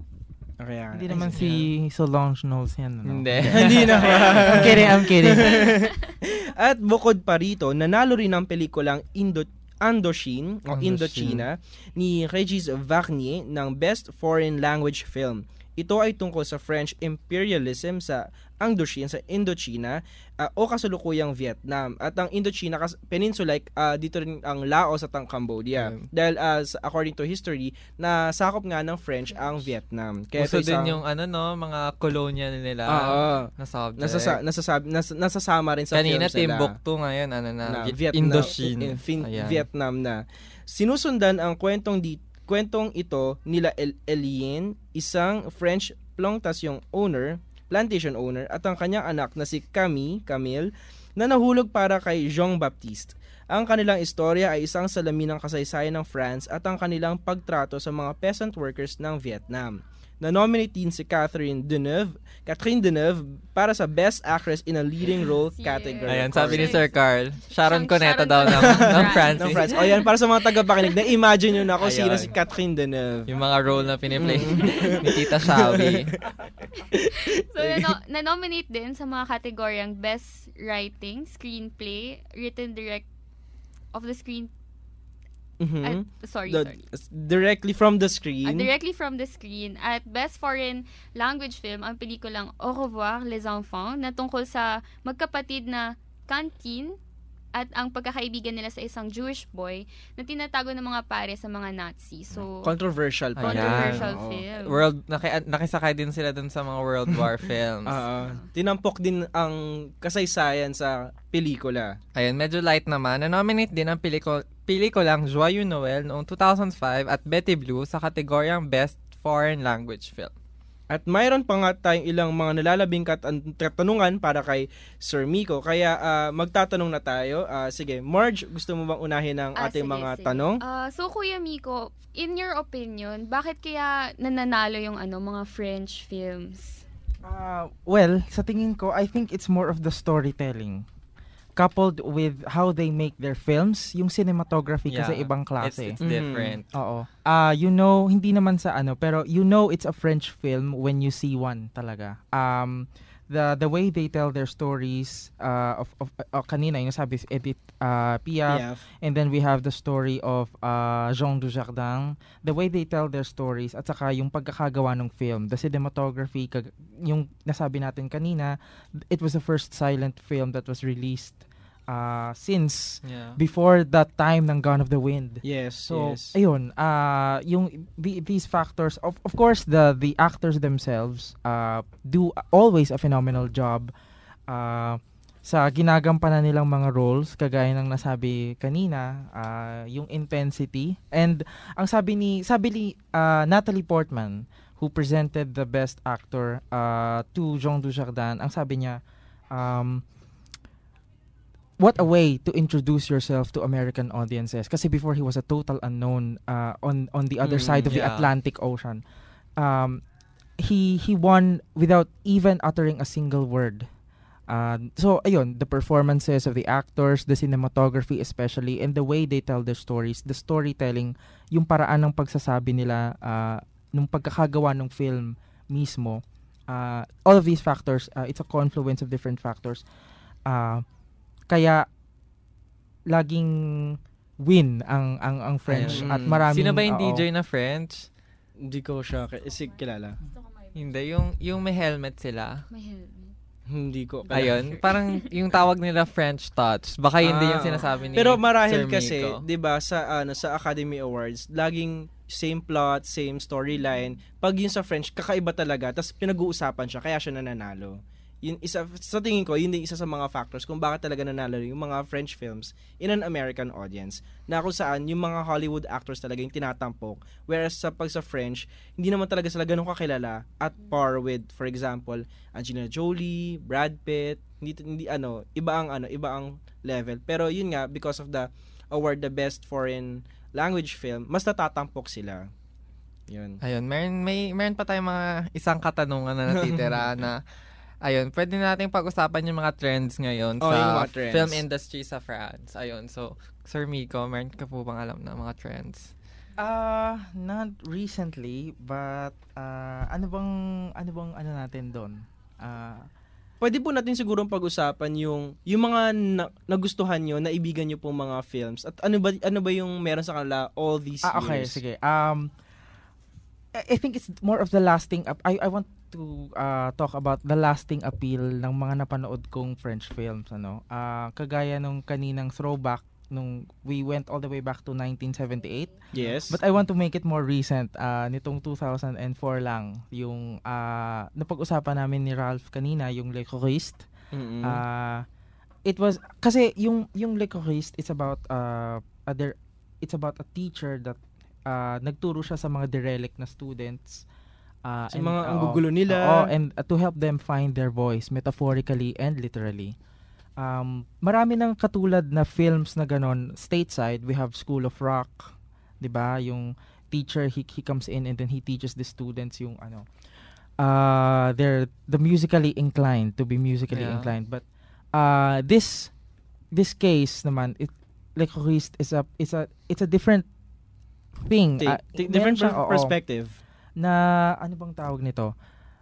Okay, yan. Hindi naman si Solange Knowles yan. Ano? Hindi. Hindi naman. I'm kidding, I'm kidding. At bukod pa rito, nanalo rin ang pelikulang Indo Indochine o Indochine. Indochina ni Regis Varnier ng Best Foreign Language Film. Ito ay tungkol sa French imperialism sa Indochina, sa Indochina uh, o kasalukuyang Vietnam. At ang Indochina kas- Peninsula, like, uh, dito rin ang Laos at ang Cambodia. Mm. Dahil as uh, according to history, na sakop nga ng French ang Vietnam. Kaya Uso din isang, yung ano no, mga colonial nila uh, na subject. Nasasa, nasasab, nas, nasasama rin sa kanina films nila. Timbuktu ngayon, ano na, na Vietnam, Indochina. In, in, in, Vietnam na. Sinusundan ang kwentong di, kwentong ito nila El- Elien, isang French plantation owner, plantation owner at ang kanyang anak na si Camille, Camille na nahulog para kay Jean-Baptiste. Ang kanilang istorya ay isang salamin ng kasaysayan ng France at ang kanilang pagtrato sa mga peasant workers ng Vietnam. Na-nominate din si Catherine Deneuve, Catherine Deneuve para sa Best Actress in a Leading Role category. Ayan, sabi ni Sir Carl, Sharon Cuneta daw ng, ng France. Ng France. O yan, para sa mga tagapakinig, na-imagine nyo na kung sino si Catherine Deneuve. Yung mga role na piniplay ni Tita Shawi. So, na- na-nominate din sa mga kategoryang Best Writing, Screenplay, Written Direct of the Screen Mm-hmm. At, sorry, the, sorry. Directly from the screen. Uh, directly from the screen. At Best Foreign Language Film, ang pelikulang Au revoir les enfants, na tungkol sa magkapatid na Cantine at ang pagkakaibigan nila sa isang Jewish boy na tinatago ng mga pare sa mga Nazi. So, controversial pa. Controversial Ayan. film. World, naki, nakisakay din sila dun sa mga World War films. Uh, tinampok din ang kasaysayan sa pelikula. Ayun, medyo light naman. Na-nominate din ang peliko, pelikulang Joyeux Noël noong two thousand five at Betty Blue sa kategoryang Best Foreign Language Film. At mayroon pa nga tayong ilang mga nalalabing kat- katanungan para kay Sir Miko. Kaya uh, magtatanong na tayo. Uh, sige, Marge, gusto mo bang unahin ang Ah, ating sige, mga sige. tanong? Uh, so, Kuya Miko, in your opinion, bakit kaya nananalo yung ano mga French films? Uh, well, sa tingin ko, I think it's more of the storytelling. Coupled with how they make their films, yung cinematography Yeah, kasi ibang klase. It's, it's different. Mm. Oo. Uh, you know, hindi naman sa ano, pero you know it's a French film when you see one talaga. Um, the the way they tell their stories uh, of, of uh, kanina, yung sabi, Edith uh, Piaf, Piaf. and then we have the story of uh, Jean Dujardin. The way they tell their stories, at saka yung pagkakagawa ng film, the cinematography, kag- yung nasabi natin kanina, it was the first silent film that was released uh, since Yeah. before that time ng Gone of the Wind. Yes, So, yes. ayun, uh, yung the, these factors, of of course, the the actors themselves uh, do always a phenomenal job uh, sa ginagampanan nilang mga roles, kagaya ng nasabi kanina, uh, yung intensity. And ang sabi ni sabi ni uh, Natalie Portman, who presented the best actor uh, to Jean Dujardin, ang sabi niya, um, what a way to introduce yourself to American audiences. Kasi before, he was a total unknown uh, on on the other Mm, side of the yeah. Atlantic Ocean. Um, he he won without even uttering a single word. Uh, so, ayun, the performances of the actors, the cinematography especially, and the way they tell their stories, the storytelling, yung paraan ng pagsasabi nila, uh, nung pagkakagawa ng film mismo, uh, all of these factors, uh, it's a confluence of different factors. Uh, Kaya laging win ang ang ang French Ayun. at maraming Sino ba yung oo. D J na French? Hindi ko siya ki- si- kilala. Hindi, yung yung may helmet sila. May helmet. Hindi ko. Ayun, parang yung tawag nila French touch. Baka hindi yung Ah, sinasabi ni Pero marahil Sir kasi, Miko. 'di ba, sa ano sa Academy Awards, laging same plot, same storyline. Pag yun sa French, kakaiba talaga. Tapos pinag-uusapan siya, kaya siya nananalo. Yun isa sa tingin ko, yun din isa sa mga factors kung bakit talaga nanalo yung mga French films in an American audience. Na kung saan yung mga Hollywood actors talaga yung tinatampok. Whereas sa pag sa French, hindi naman talaga sila ganun kakilala at par with, for example, Angelina Jolie, Brad Pitt, hindi, hindi ano, iba ang ano, iba ang level. Pero yun nga, because of the award the best foreign language film, mas natatampok sila. Yun. Ayun, meron, may, meron pa tayong mga isang katanungan na natitira na ayun, pwede nating pag-usapan yung mga trends ngayon Oh, sa yung mga trends. film industry sa France. Ayun, so, Sir Miko, meron ka po bang alam na mga trends? Uh, not recently, but uh, ano bang ano bang ano natin doon? Uh, Pwede po natin siguro pag-usapan yung yung mga na, nagustuhan nyo, naibigan nyo pong mga films. At ano ba ano ba yung meron sa kanila all these ah, okay, years? sige. Um I think it's more of the lasting up. I I want to uh, talk about the lasting appeal ng mga napanood kong French films, ano. Uh, kagaya nung kaninang throwback nung we went all the way back to nineteen seventy-eight. Yes. But I want to make it more recent. Uh, nitong two thousand four lang yung uh, napag-usapan namin ni Ralph kanina, yung Le Choriste. Mm-hmm. Uh, it was kasi yung yung Le Choriste, it's about uh other it's about a teacher that uh, nagturo siya sa mga derelict na students. Uh, sa mga ang gugulo nila. Oh, and uh, to help them find their voice metaphorically and literally. Um, marami ng katulad na films na ganon stateside. We have School of Rock, 'di ba? Yung teacher, he he comes in and then he teaches the students yung ano. Uh, they're the musically inclined to be musically Yeah. inclined, but uh, this this case naman, it Le Choriste is a is a it's a different thing. Take, Uh, take meron different siyang- oo, perspective. na ano bang tawag nito?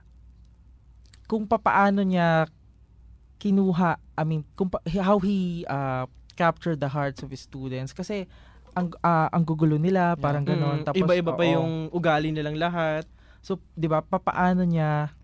Kung papaano niya kinuha, I mean, kung pa, how he uh, captured the hearts of his students kasi ang uh, ang gugulo nila, parang ganon. Mm, Tapos iba-iba pa oo. yung ugali nilang lahat. So, 'di ba, papaano niya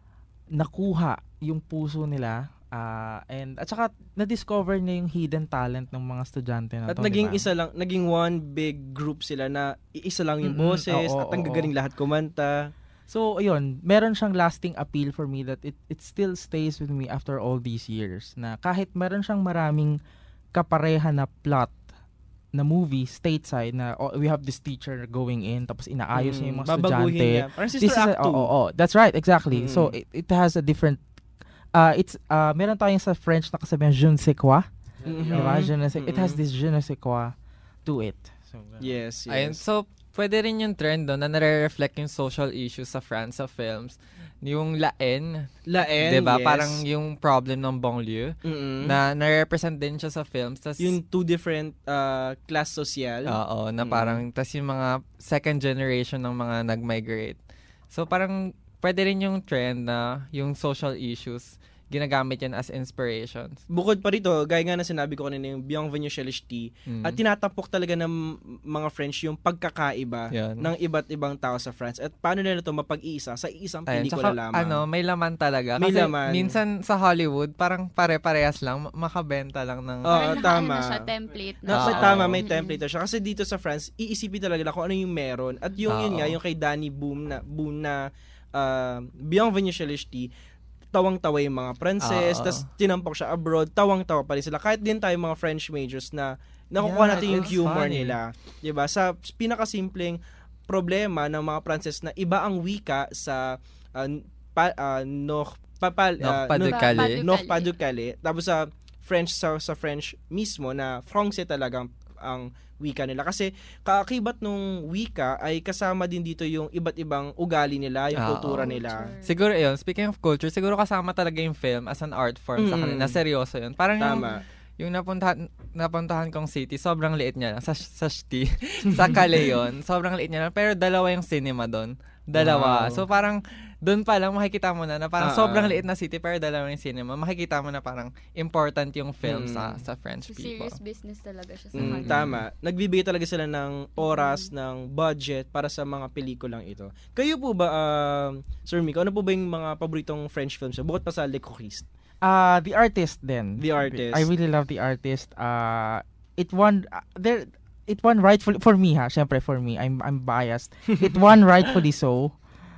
nakuha yung puso nila, uh, and at saka na-discover niya yung hidden talent ng mga estudyante na At to, naging diba? isa lang, naging one big group sila na iisa lang yung Mm-mm, boses oo, at ang oo, gagaling lahat kumanta. So, ayun, meron siyang lasting appeal for me that it it still stays with me after all these years. Na kahit meron siyang maraming kapareha na plot na movie stateside na oh, we have this teacher going in tapos inaayos niya yung mga Babaguhin estudyante. niya. Parang Sister This is a- Act two. Oo, oo, that's right, exactly. Mm. So, it, it has a different uh, it's uh, meron tayong sa French na kasabihan je ne sais quoi. Mhm. Diba? Je ne sais, it has Mhm. this je ne sais quoi to it. So, Yes, yes. Ayun, so pwede rin yung trend doon na nare-reflect yung social issues sa France sa films. Yung laen. Laen, 'di ba? yes. Parang yung problem ng banlieue Mm-mm. na na-represent din siya sa films. Tas, Yung two different uh, class social. Oo, na Mm. parang tas yung mga second generation ng mga nag-migrate. So parang pwede rin yung trend na yung social issues ginagamit yan as inspirations. Bukod pa rito, gaya nga na sinabi ko kanina yung Bienvenue chez les Ch'tis, Mm. at tinatapok talaga ng mga French yung pagkakaiba Yan. ng iba't ibang tao sa France at paano nila ito mapag-iisa sa isang Ayun, pelikula tsaka, lamang. ano, may laman talaga. May Kasi laman. minsan sa Hollywood, parang pare-parehas lang, ma- makabenta lang ng... Oo, Parang tama. naka- ano siya, template na Na, siya. tama, may Mm-mm. template na siya. Kasi dito sa France, iisipin talaga na kung ano yung meron. At yung yun Oo. nga, yung kay Danny Boom na, Boom na uh, Bienvenue chez les Ch'tis, tawang-tawa yung mga Frances, Oo. tas tinampok siya abroad, tawang-tawa pa rin sila. Kahit din tayo mga French majors na nakukuha Yeah, natin yung it's humor funny. nila. Diba? Sa pinakasimpleng problema ng mga Frances na iba ang wika sa uh, pa, uh, Nord Papal, Nord Pas-de-Calais. Nord Pas-de-Calais. Tapos sa French sa, sa French mismo na Francais talagang ang wika nila kasi kaakibat nung wika ay kasama din dito yung iba't ibang ugali nila, yung Oo. kultura nila. Siguro yun, speaking of culture, siguro kasama talaga yung film as an art form sa Mm. kanila. Na seryoso yun. Parang yung, Tama. yung napuntahan, napuntahan kong city, sobrang liit niya lang. Sa, sa Ch'tis, sa Calais yun, sobrang liit niya lang. Pero dalawa yung cinema doon. Dalawa. Wow. So parang, doon pa lang makikita mo na na parang Ah, sobrang ah. liit na city pero dalawa yung cinema. Makikita mo na parang important yung film Mm. sa sa French So, people. serious business talaga siya sa Mm, kanila. tama. Nagbibigay talaga sila ng oras, ng budget para sa mga pelikulang ito. Kayo po ba, um, Sir Miko, ano po ba yung mga paboritong French films? Bukod pa sa Le Choriste. Uh, The Artist then. The Artist. I really love The Artist. Uh, it won uh, there it won rightfully for me ha. Syempre for me. I'm I'm biased. It won rightfully so.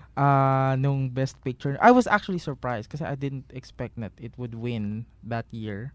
Uh, nung Best Picture. I was actually surprised kasi I didn't expect that it would win that year.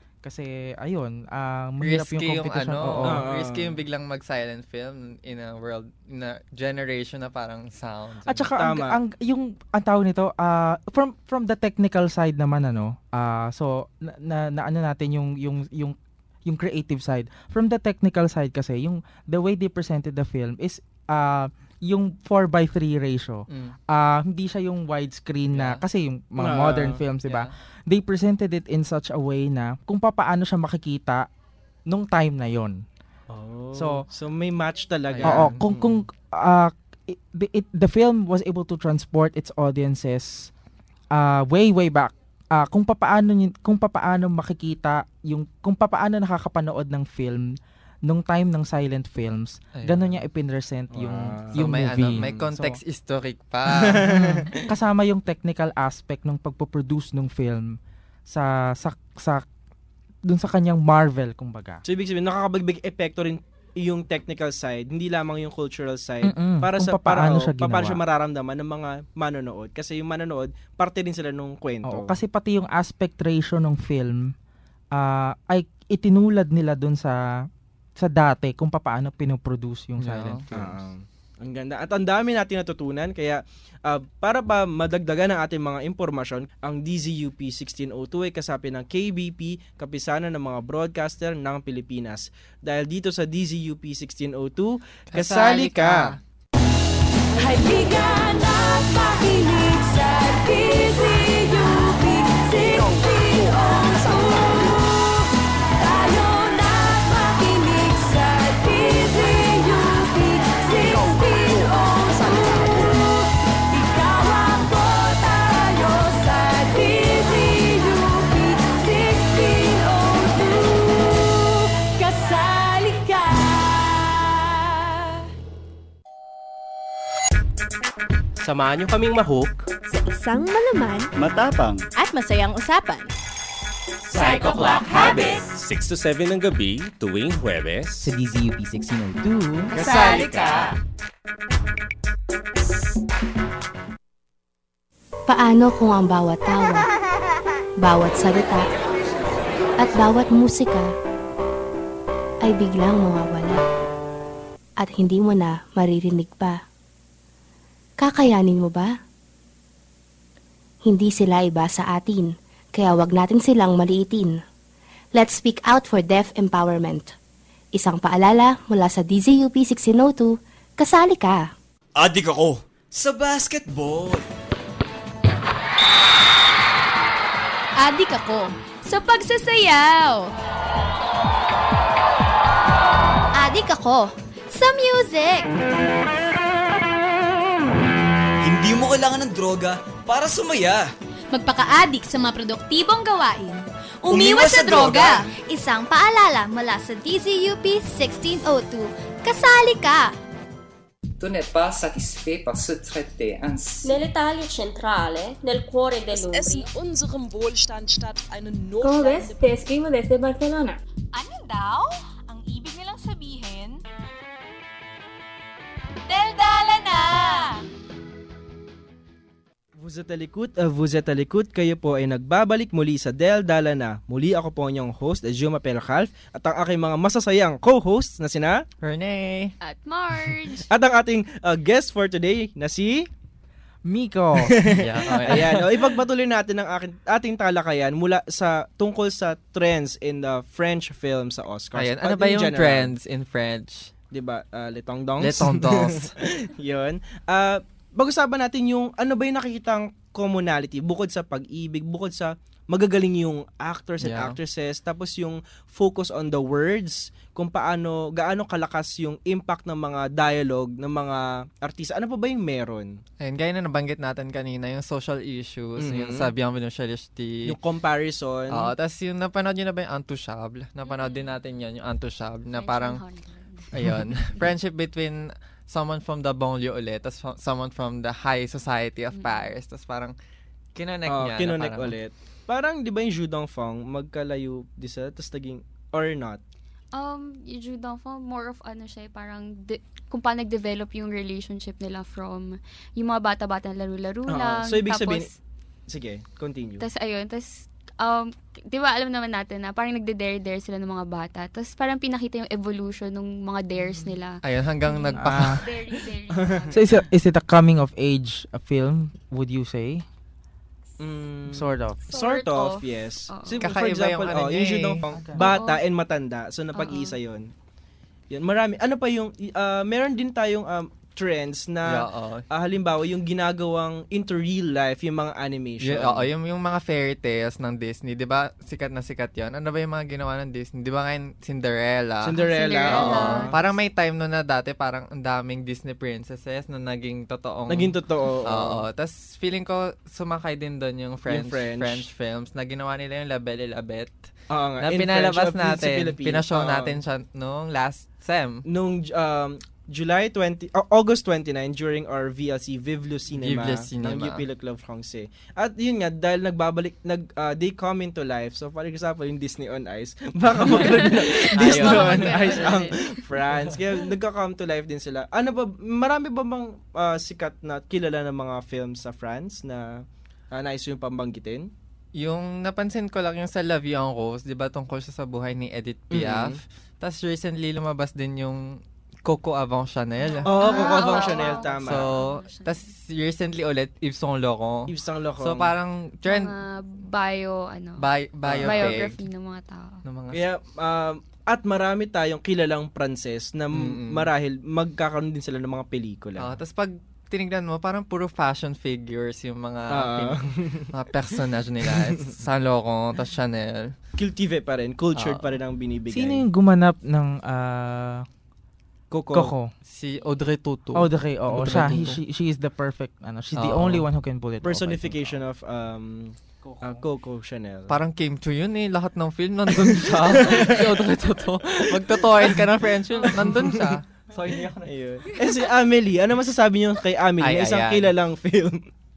Kasi ayun, uh, mahirap yung Risky yung competition. ano, Oo. Ah. risky yung biglang mag-silent film in a world, in a generation na parang sounds. At saka ang, Tama. ang yung ang tawag nito uh, from from the technical side naman ano. Uh, so na, na, na ano natin yung yung yung yung creative side. From the technical side kasi yung the way they presented the film is uh yung four by three ratio. Mm. Ah, hindi siya yung widescreen na kasi yung mga Ah, modern films, 'di ba? They presented it in such a way na kung papaano siya makikita nung time na 'yon. Oh. So, so may match talaga. Oo, kung kung uh, it, it, the film was able to transport its audiences uh, way way back. Uh, kung papaano kung papaano makikita yung kung papaano nakakapanood ng film nung time ng silent films, Ayun. ganun niya ipinresent yung, Wow. yung So, may movie. ano, may context historic pa. Kasama yung technical aspect ng pagpo-produce ng film sa, sa, sa, dun sa kanyang Marvel, kumbaga. So, ibig sabihin, nakakabagbig epekto rin yung technical side, hindi lamang yung cultural side. Mm-mm. Para Kung sa papaano para, siya oh, paano ginawa. siya mararamdaman ng mga manonood. Kasi yung manonood, parte din sila nung kwento. Oo, kasi pati yung aspect ratio ng film ah, ay itinulad nila dun sa sa dati kung paano pinoproduce yung silent Yeah. films. Ah, ang ganda. At ang dami natin natutunan. Kaya ah, para pa madagdagan ang ating mga impormasyon, ang D Z U P sixteen oh two ay kasapi ng K B P, kapisanan ng mga broadcaster ng Pilipinas. Dahil dito sa D Z U P sixteen oh two, kasali ka! Halika na't makinig sa D Z U P sixteen oh two. Tayo na't makinig sa D Z U P sixteen oh two. Ikaw ako, tayo sa D Z U P sixteen oh two. Kasali ka. Samahan niyo kaming mahook sa isang malaman matapang at masayang usapan. Psycho Clock Habits six to seven ng gabi tuwing Huwebes sa D Z U P sixteen oh two. Kasali ka! Paano kung ang bawat tawa, bawat salita, at bawat musika ay biglang mawawala at hindi mo na maririnig pa? Kakayanin mo ba? Hindi sila iba sa atin, kaya wag natin silang maliitin. Let's speak out for deaf empowerment. Isang paalala mula sa D Z U P sixteen oh two, kasali ka! Adik ako sa basketball. Adik ako sa pagsasayaw. Adik ako sa music. Hindi mo kailangan ng droga para sumaya. Magpaka-adik sa mga produktibong gawain. Umiwas sa droga. Isang paalala mula sa D Z U P sixteen oh two, kasali ka! Tu n'es pas satisfait par ce traité ainsi. Nell'Italia centrale, nel cuore dell'Umbria. Es in unserem Wohlstand statt eine ¿Cómo ves? notleidende... Te escribo desde Barcelona. Ano daw? Ang ibig nilang sabihin? Deldala na! Vous êtes à l'écoute, uh, vous êtes à l'écoute, kayo po ay nagbabalik muli sa Del Dala na. Muli ako po ang inyong host, Je m'appelle Ralph, at ang aking mga masasayang co-hosts na sina Rene at Marge. At ang ating uh, guest for today na si Miko. Yeah, okay. Ayan, o, ipagpatuloy natin ang aking, ating talakayan mula sa tungkol sa trends in the French film sa Oscars. Ayan, ano But ba in yung general, trends in French? Diba? Uh, letong dongs? Letong dongs. Yun. Uh, Pag-usapan natin yung ano ba yung nakikitang commonality bukod sa pag-ibig, bukod sa magagaling yung actors and Yeah. actresses, tapos yung focus on the words, kung paano, gaano kalakas yung impact ng mga dialogue ng mga artista. Ano pa ba yung meron? Ayun, gaya na nabanggit natin kanina, yung social issues, Mhm. yung sa Bienvenue chez les Ch'tis. Yung comparison. Oo, tapos yung napanood nyo na ba yung Intouchable? Napanood din natin yan, yung Intouchable, na parang, ayun, friendship between someone from the banlieue ulit, tapos someone from the high society of Paris, tapos parang kinonek Oh, niya. kinonek na parang, ulit. Parang, di ba yung Ju Dongfang, magkalayo di sila, tapos naging, or not? Um, yung Ju Dongfang, more of ano siya, parang de- kung paano nag-develop yung relationship nila from yung mga bata-bata laro-laro Oo. lang. So, ibig tapos, sabihin, sige, continue. Tapos, ayun, tapos, um, di ba alam naman natin na parang nagde-dare-dare sila ng mga bata. Tapos, parang pinakita yung evolution ng mga dares nila. Ayun, hanggang nagpaka... So is it, is it a coming of age a film, would you say? Mm, Sort of. Sort of, yes. Oo. So, for Kakaiba example, yung ano oh, niya yung Ju eh. Dongfang, Okay. bata Oo. and matanda. So, napag-isa yun. Yun, marami. Ano pa yung, uh, meron din tayong um, trends na Yeah, oo. ah, halimbawa yung ginagawang into real life yung mga animation. Yeah, oo, yung, yung mga fairy tales ng Disney, di ba sikat na sikat yan? Ano ba yung mga ginawa ng Disney? Di ba ngayon Cinderella? Cinderella, oo. Parang may time no na dati, parang ang daming Disney princesses na naging totoong... Naging totoo, oo. Oo. Tapos feeling ko sumakay din doon yung French, Yung French. French films na ginawa nila yung La Belle et la Bête. Oo nga, Na in pinalabas French, uh, sa natin, Philippines. pinashow Oo. natin siya nung last sem. Nung um, July twentieth, uh, August twenty-ninth during our V L C, Vive le Cinema, Vive le Cinema. ng U P Le Club Français. At yun nga, dahil nagbabalik, nag, uh, they come into life. So, for example, yung Disney on Ice, baka magkaroon ng Disney Ayun. on Ice ang France. Kaya nagka-come to life din sila. Ano ba, marami ba bang uh, sikat na kilala ng mga films sa France na uh, nais yung pambanggitin? Yung napansin ko lang yung sa La Vie en Rose, di ba tungkol siya sa buhay ni Edith Piaf. Mm-hmm. Tapos recently lumabas din yung Coco Avant Chanel. Oo, oh, Coco Avant Chanel, tama. So, tapos recently ulit Yves Saint Laurent. Yves Saint Laurent. So parang trend. Mga bio, ano, Bi- biopic. biography ng mga tao. Ng mga Yeah, um, at marami tayong kilalang Pranses na Mm-mm. marahil magkakaroon din sila ng mga pelikula. Oh, tapos pag tinignan mo, parang puro fashion figures yung mga Ah. pin- mga personage nila. Saint Laurent, tapos Chanel. Cultive pa rin, cultured Ah. pa rin ang binibigay. Sino yung gumanap ng ah, Coco? Coco? Si Audrey Tautou. Audrey, oo. Audrey Siya, Tautou. he, she, she is the perfect, ano, she's the Oo. only one who can pull it off, I think. Personification of um, Coco. Uh, Coco Chanel. Parang came to yun eh. Lahat ng film, nandun siya. Si Audrey Tautou. Magtotoin ka ng French film, nandun siya. So, hindi ako na Ayun. Eh si Amelie, ano masasabi niyo kay Amelie? Ay, na isang ayan. kilalang film.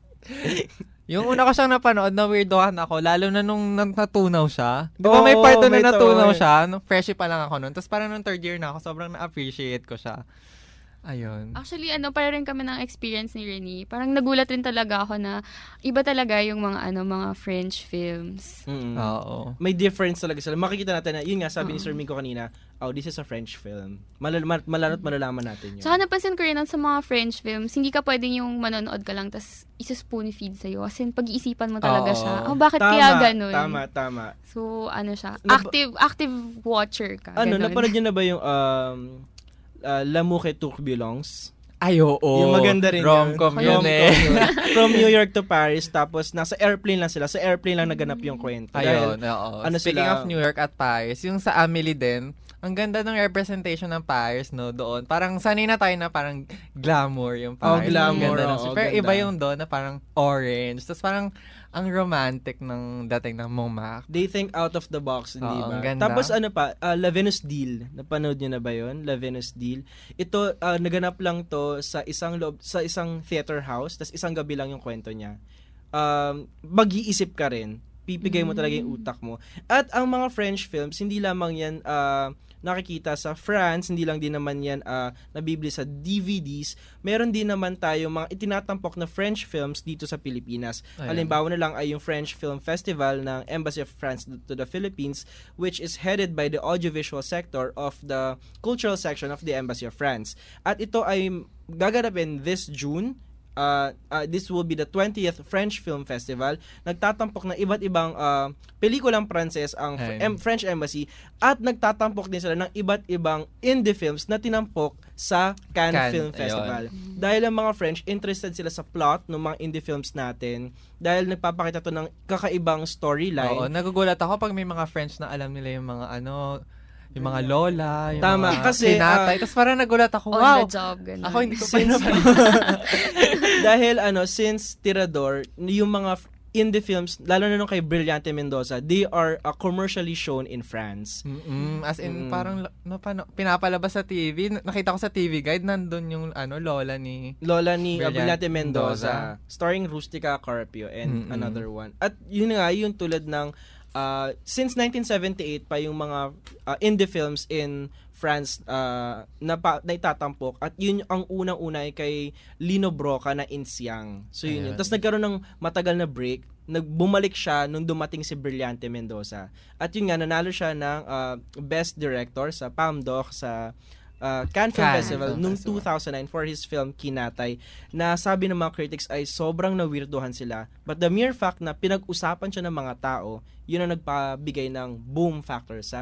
Yung una ko siyang napanood, na-weirdohan ako, lalo na nung nat- natunaw siya. Di ba may Oo, part doon may na natunaw toy. siya? Nung freshie pa lang ako noon. Tapos parang nung third year na ako, sobrang na-appreciate ko siya. Ayun. Actually, ano, para rin kami ng experience ni Renee. Parang nagulat rin talaga ako na iba talaga yung mga, ano, mga French films. Mm. Oo. May difference talaga sila. Makikita natin na, yun nga, sabi ni Sir Minko kanina, oh, this is a French film. Malal- mal- malano't malalaman natin yun. Tsaka napansin ko rin sa mga French films, hindi ka pwedeng yung manonood ka lang tas isa-spoon feed sa'yo. Kasi pag-iisipan mo talaga Oo. siya. Oh, bakit Tama, kaya ganun? Tama, tama. So, ano siya, Nap- active active watcher ka. Ano, ganun. napanood niyo na ba yung um, uh, L'amour et turbulence? Ay, oo. Yung maganda rin Rom-com yun. yun eh. From New York to Paris, tapos nasa airplane lang sila. Sa airplane lang naganap yung kwento. Ayun, Dahil, oo. ano Speaking sila, of New York at Paris, yung sa Amelie din, ang ganda ng representation ng Paris, no, doon. Parang sanay na tayo na parang glamour yung Oh, Paris. glamour, Ang ganda ng- oo, Pero ganda. iba yung doon na parang orange. Tapos parang ang romantic ng dating ng Montmartre. They think out of the box, hindi Oo, ba? ang ganda. Tapos ano pa, uh, La Venus Deal. Napanood niyo na ba yun? La Venus Deal. Ito, uh, naganap lang to sa isang loob, sa isang theater house, tas isang gabi lang yung kwento niya. Um, mag-iisip ka rin. Pipigay mo talaga yung utak mo. At ang mga French films, hindi lamang yan uh, nakikita sa France, hindi lang din naman yan uh, nabibili sa D V Ds. Meron din naman tayo mga itinatampok na French films dito sa Pilipinas. Ayan. Halimbawa na lang ay yung French Film Festival ng Embassy of France to the Philippines, which is headed by the audiovisual sector of the cultural section of the Embassy of France. At ito ay gaganapin this June. Uh, uh, this will be the twentieth French Film Festival. Nagtatampok na iba't ibang uh, pelikulang Pranses ang F- Ayun. em- French Embassy at nagtatampok din sila ng iba't ibang indie films na tinampok sa Cannes, Cannes, Film ayun. Festival. Dahil ang mga French interested sila sa plot ng mga indie films natin, dahil nagpapakita to ng kakaibang storyline. Oo, nagugulat ako pag may mga French na alam nila yung mga ano, yung mga lola, yung Tama, mga kasi, tinatay. ah, Tapos parang nagulat ako, On wow! the job, ganun. Ako hindi ko pa Since- yun. Dahil ano, since Tirador, yung mga f- indie films, lalo na nung kay Brillante Mendoza, they are uh, commercially shown in France. Mm-mm. As in, Mm. parang no, paano, pinapalabas sa T V. Nakita ko sa T V guide, nandun yung ano, lola ni... Lola ni uh, Brillante Brillante Mendoza, starring Rustica Carpio and Mm-mm. another one. At yun nga, yung tulad ng uh, since nineteen seventy-eight pa yung mga uh, indie films in France uh, na, pa, na itatampok, at yun ang unang-una ay kay Lino Broca na Insiang. So yun yun. Ayun. Tapos nagkaroon ng matagal na break, nagbumalik siya nung dumating si Brillante Mendoza. At yun nga, nanalo siya ng uh, Best Director sa Palme d'Or sa uh, Cannes Film Cannes Festival Film noong Festival. two thousand nine for his film Kinatay, na sabi ng mga critics ay sobrang nawirduhan sila. But the mere fact na pinag-usapan siya ng mga tao, yun ang nagpabigay ng boom factor sa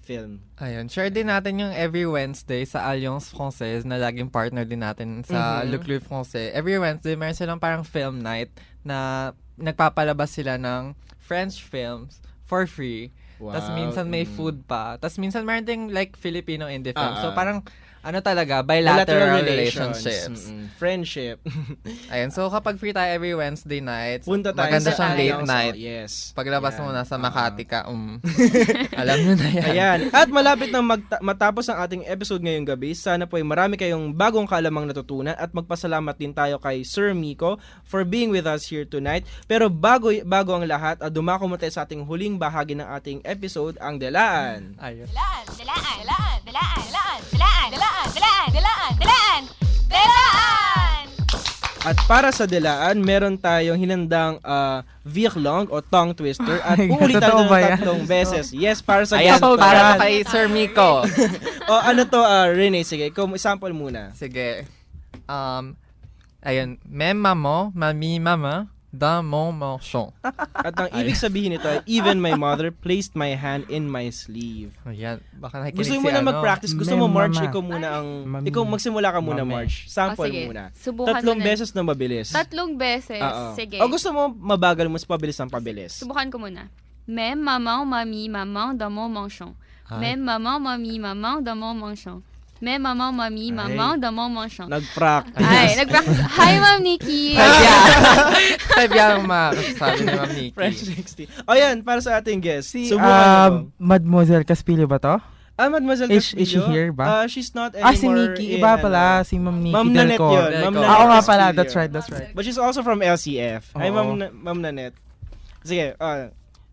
film. Ayun, share din natin yung every Wednesday sa Alliance Française na laging partner din natin sa Mhm. Le Club Français. Every Wednesday, meron silang parang film night na nagpapalabas sila ng French films for free. Wow. Tapos minsan may Mm. food pa. Tapos minsan meron ding like Filipino indie film. Ah, So ah. parang ano talaga, bilateral relationships. Mm-mm. Friendship. Ayun, so kapag free tayo every Wednesday night, Punta tayo maganda sa siyang late Alliance, night. oh, yes. Paglabas Yan. mo nasa Makati ka, um, alam nyo na yan. Ayan. At malapit nang magta- matapos ang ating episode ngayong gabi, sana po ay marami kayong bagong kaalamang natutunan at magpasalamat din tayo kay Sir Miko for being with us here tonight. Pero bago bago ang lahat, uh, dumako muna tayo sa ating huling bahagi ng ating episode, ang Delaan. Ayun. Delaan, delaan, delaan, delaan, delaan, delaan, delaan, delaan, delaan, delaan, delaan! At para sa Delaan, meron tayong hinandang uh, virlong o tongue twister at Ay, uulitan totoo ito ba ng yan? tatlong beses. Yes, para sa Ayan, guest to para yan. to kay Sir Miko. O ano to, uh, Rene, sige, ikaw, sample muna. Sige. Um, ayun, même maman, mamie, maman, dans mon manchon. At ang ibig sabihin nito ay, even my mother placed my hand in my sleeve. Ayan, baka nakikinig Gusto si mo na ano. mag-practice? Gusto Mem, mo, March, mama. ikaw muna ang... Mami. Ikaw, magsimula ka muna, Mami. March. Sample Oh, sige. muna. Subukan Tatlong mo na. beses na mabilis. Tatlong beses. Oo. Sige. O gusto mo, mabagal mo, pabilis ang pabilis. Subukan ko muna. Même maman, mamie, maman, dans mon manchon. Ay. Même maman, mamie, maman, dans mon manchon. Même maman, mamie, maman, dans mon manchon. Nag-practice. Ay, nag-practice. Hi, Ma'am Nikki! Ay, biyang ma, sabi ni Ma'am Nikki. French sixty. O yan, para sa ating guest. Si Subukan uh, mo. Mademoiselle Caspillo ba to? Ah, Mademoiselle Is, is she Castillo? here ba? Ah, she's not anymore. Ah, si Nikki. in, Iba ano, pala. Si Ma'am Nikki Ma'am Del Nanette Cor. yun. Ma'am Oo Nanette nga pala. Castillo. That's right, that's right. But she's also from L C F. Hi, Oo. Ma'am, Na- Ma'am Nanette. Sige, ah,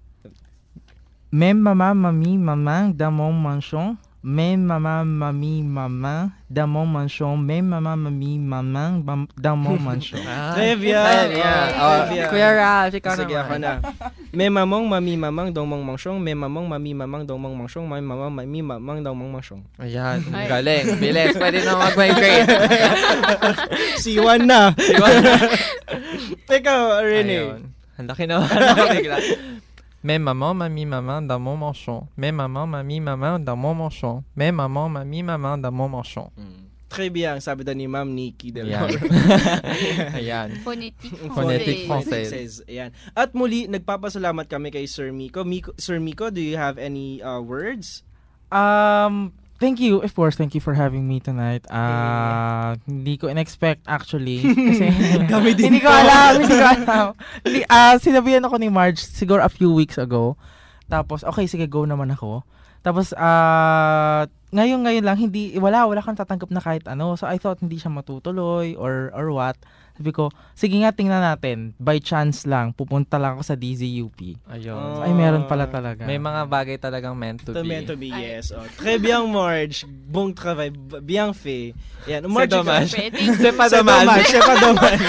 Même maman, mamie, maman, dans mon manchon. Même maman, mamie, maman, dans mon manchon. Même maman, mamie, maman, mam- dans mon manchon. Trivia. Trivia. Oh, Oh, trivia. Kuya Ralph, ikaw Sige, naman. ako na. May mamong, mami, mamang, dong mong mangsyong. May mamong, mami, mamang, dong mong mangsyong. May mamang, mami, mamang, dong mong mangsyong. Ayan, Ay. galing. Bilis, pwede na mag-migrate. Si Juan na. Si Juan na. Ikaw, Rene. Ayun. Ang laki na. Bigla. Mais maman, mamie, maman, dans mon manchon. Mais maman, mamie, maman, dans mon manchon. Mais maman, mamie, maman, dans mon manchon. Trivia, ang sabi daw ni Ma'am Nikki Del Ayan. Cor. Ayan. Phonetic Phonetic Français. Français. Ayan. At muli, nagpapasalamat kami kay Sir Miko. Miko Sir Miko, do you have any uh, words? Um, thank you, of course, thank you for having me tonight. Ah, hindi ko in-expect actually kasi Kami din hindi ko po. alam, hindi ko alam. Hindi, ah, sinabihan ako ni Marge siguro a few weeks ago. Tapos okay, sige, go naman ako. Tapos ah ngayon ngayon lang hindi wala wala kang tatanggap na kahit ano. So I thought hindi siya matutuloy or or what. Sabi ko, sige nga, tingnan natin. By chance lang, pupunta lang ako sa D Z U P. Ayun. So, ay, meron pala talaga. May mga bagay talagang meant to To be. meant to be, yes. Oh, très bien, Marge. Bon travail. B- Bien fait. Yan. Marge, C'est dommage. ikaw- C'est pas C'est dommage. dommage. C'est pas dommage.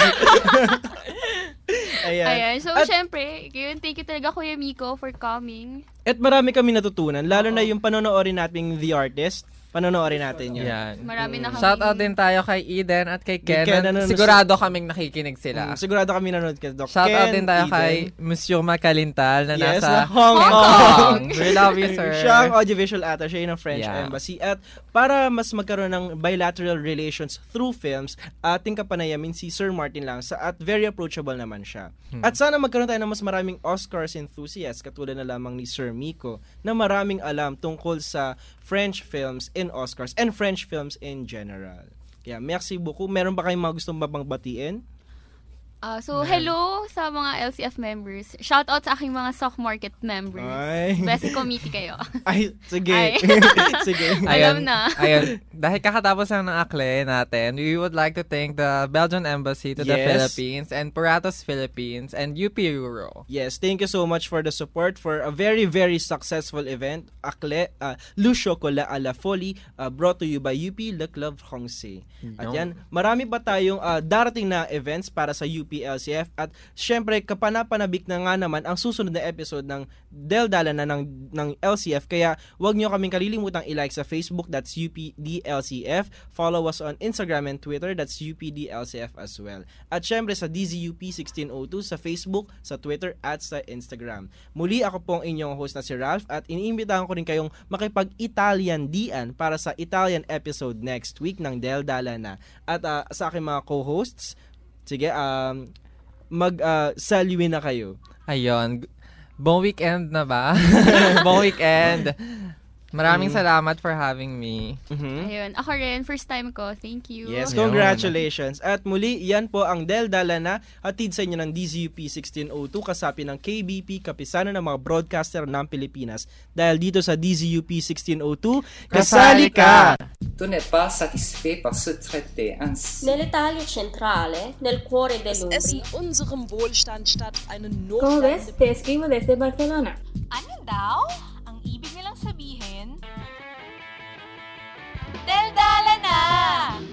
Ayan. Ayan. So, At- syempre, yun, thank you talaga, Kuya Miko, for coming. At marami kami natutunan, lalo na yung panonoorin nating The Artist. Panonoorin natin yun. Yan. Marami na kami. Shout out din tayo kay Eden at kay Ken. Ken, ano, Sigurado kaming nakikinig sila. Mm, sigurado kami nanonood kay Doc Shout out Ken, din tayo Eden. kay Monsieur Makalintal na Yes, nasa na Hong Hong Kong. Kong. We love you, sir. Siya ang audiovisual attaché ng French Yeah. Embassy. At para mas magkaroon ng bilateral relations through films, ating kapanayamin si Sir Martin Langsa at very approachable naman siya. Hmm. At sana magkaroon tayo ng mas maraming Oscars enthusiasts katulad na lamang ni Sir Miko na maraming alam tungkol sa French films in Oscars and French films in general. Yeah, merci beaucoup. Meron ba kayong mga gustong babangbatiin? Ah, so, hello sa mga L C F members. Shout out sa aking mga Sock Market members. Ay. Best committee kayo. Ay, sige. Ay. Sige. Alam na. Ayun. Dahil kakatapos lang ng akle natin, we would like to thank the Belgian Embassy to the Yes. Philippines and Puratos Philippines and U P Euro. Yes, thank you so much for the support for a very, very successful event. Akle, uh, Le Chocolat à la Folie, uh, brought to you by U P Le Club Français. At Yun. yan, marami pa tayong uh, darating na events para sa U P P L C F. At syempre, kapanapanabik na nga naman ang susunod na episode ng Del Dala na ng, ng L C F. Kaya huwag nyo kaming kalilimutang i-like sa Facebook, that's U P D L C F. Follow us on Instagram and Twitter, that's U P D L C F as well. At syempre sa D Z U P sixteen oh two sa Facebook, sa Twitter at sa Instagram. Muli ako po ang inyong host na si Ralph at iniimbitahan ko rin kayong makipag-Italian-dian para sa Italian episode next week ng Del Dala na. At uh, sa aking mga co-hosts, sige, um, mag-salwin uh, na kayo. Ayun. Buong weekend na ba? Buong weekend. Maraming mm. salamat for having me. Mm-hmm. Ayun. Ako rin, first time ko. Thank you. Yes, congratulations. At muli, yan po ang Del Dala na hatid sa inyo ng D Z U P sixteen oh two kasapi ng K B P, kapisanan ng mga broadcaster ng Pilipinas. Dahil dito sa D Z U P sixteen oh two, kasali ka! Tu n'es pas satisfait par ce traité ainsi. Nell'Italia centrale, nel cuore Es dell'Umbria. in unserem Wohlstand statt eine ¿Cómo ves? Notland. Te escribo desde Barcelona. Ano daw? Ang ibig nilang sabihin? Del Dala na!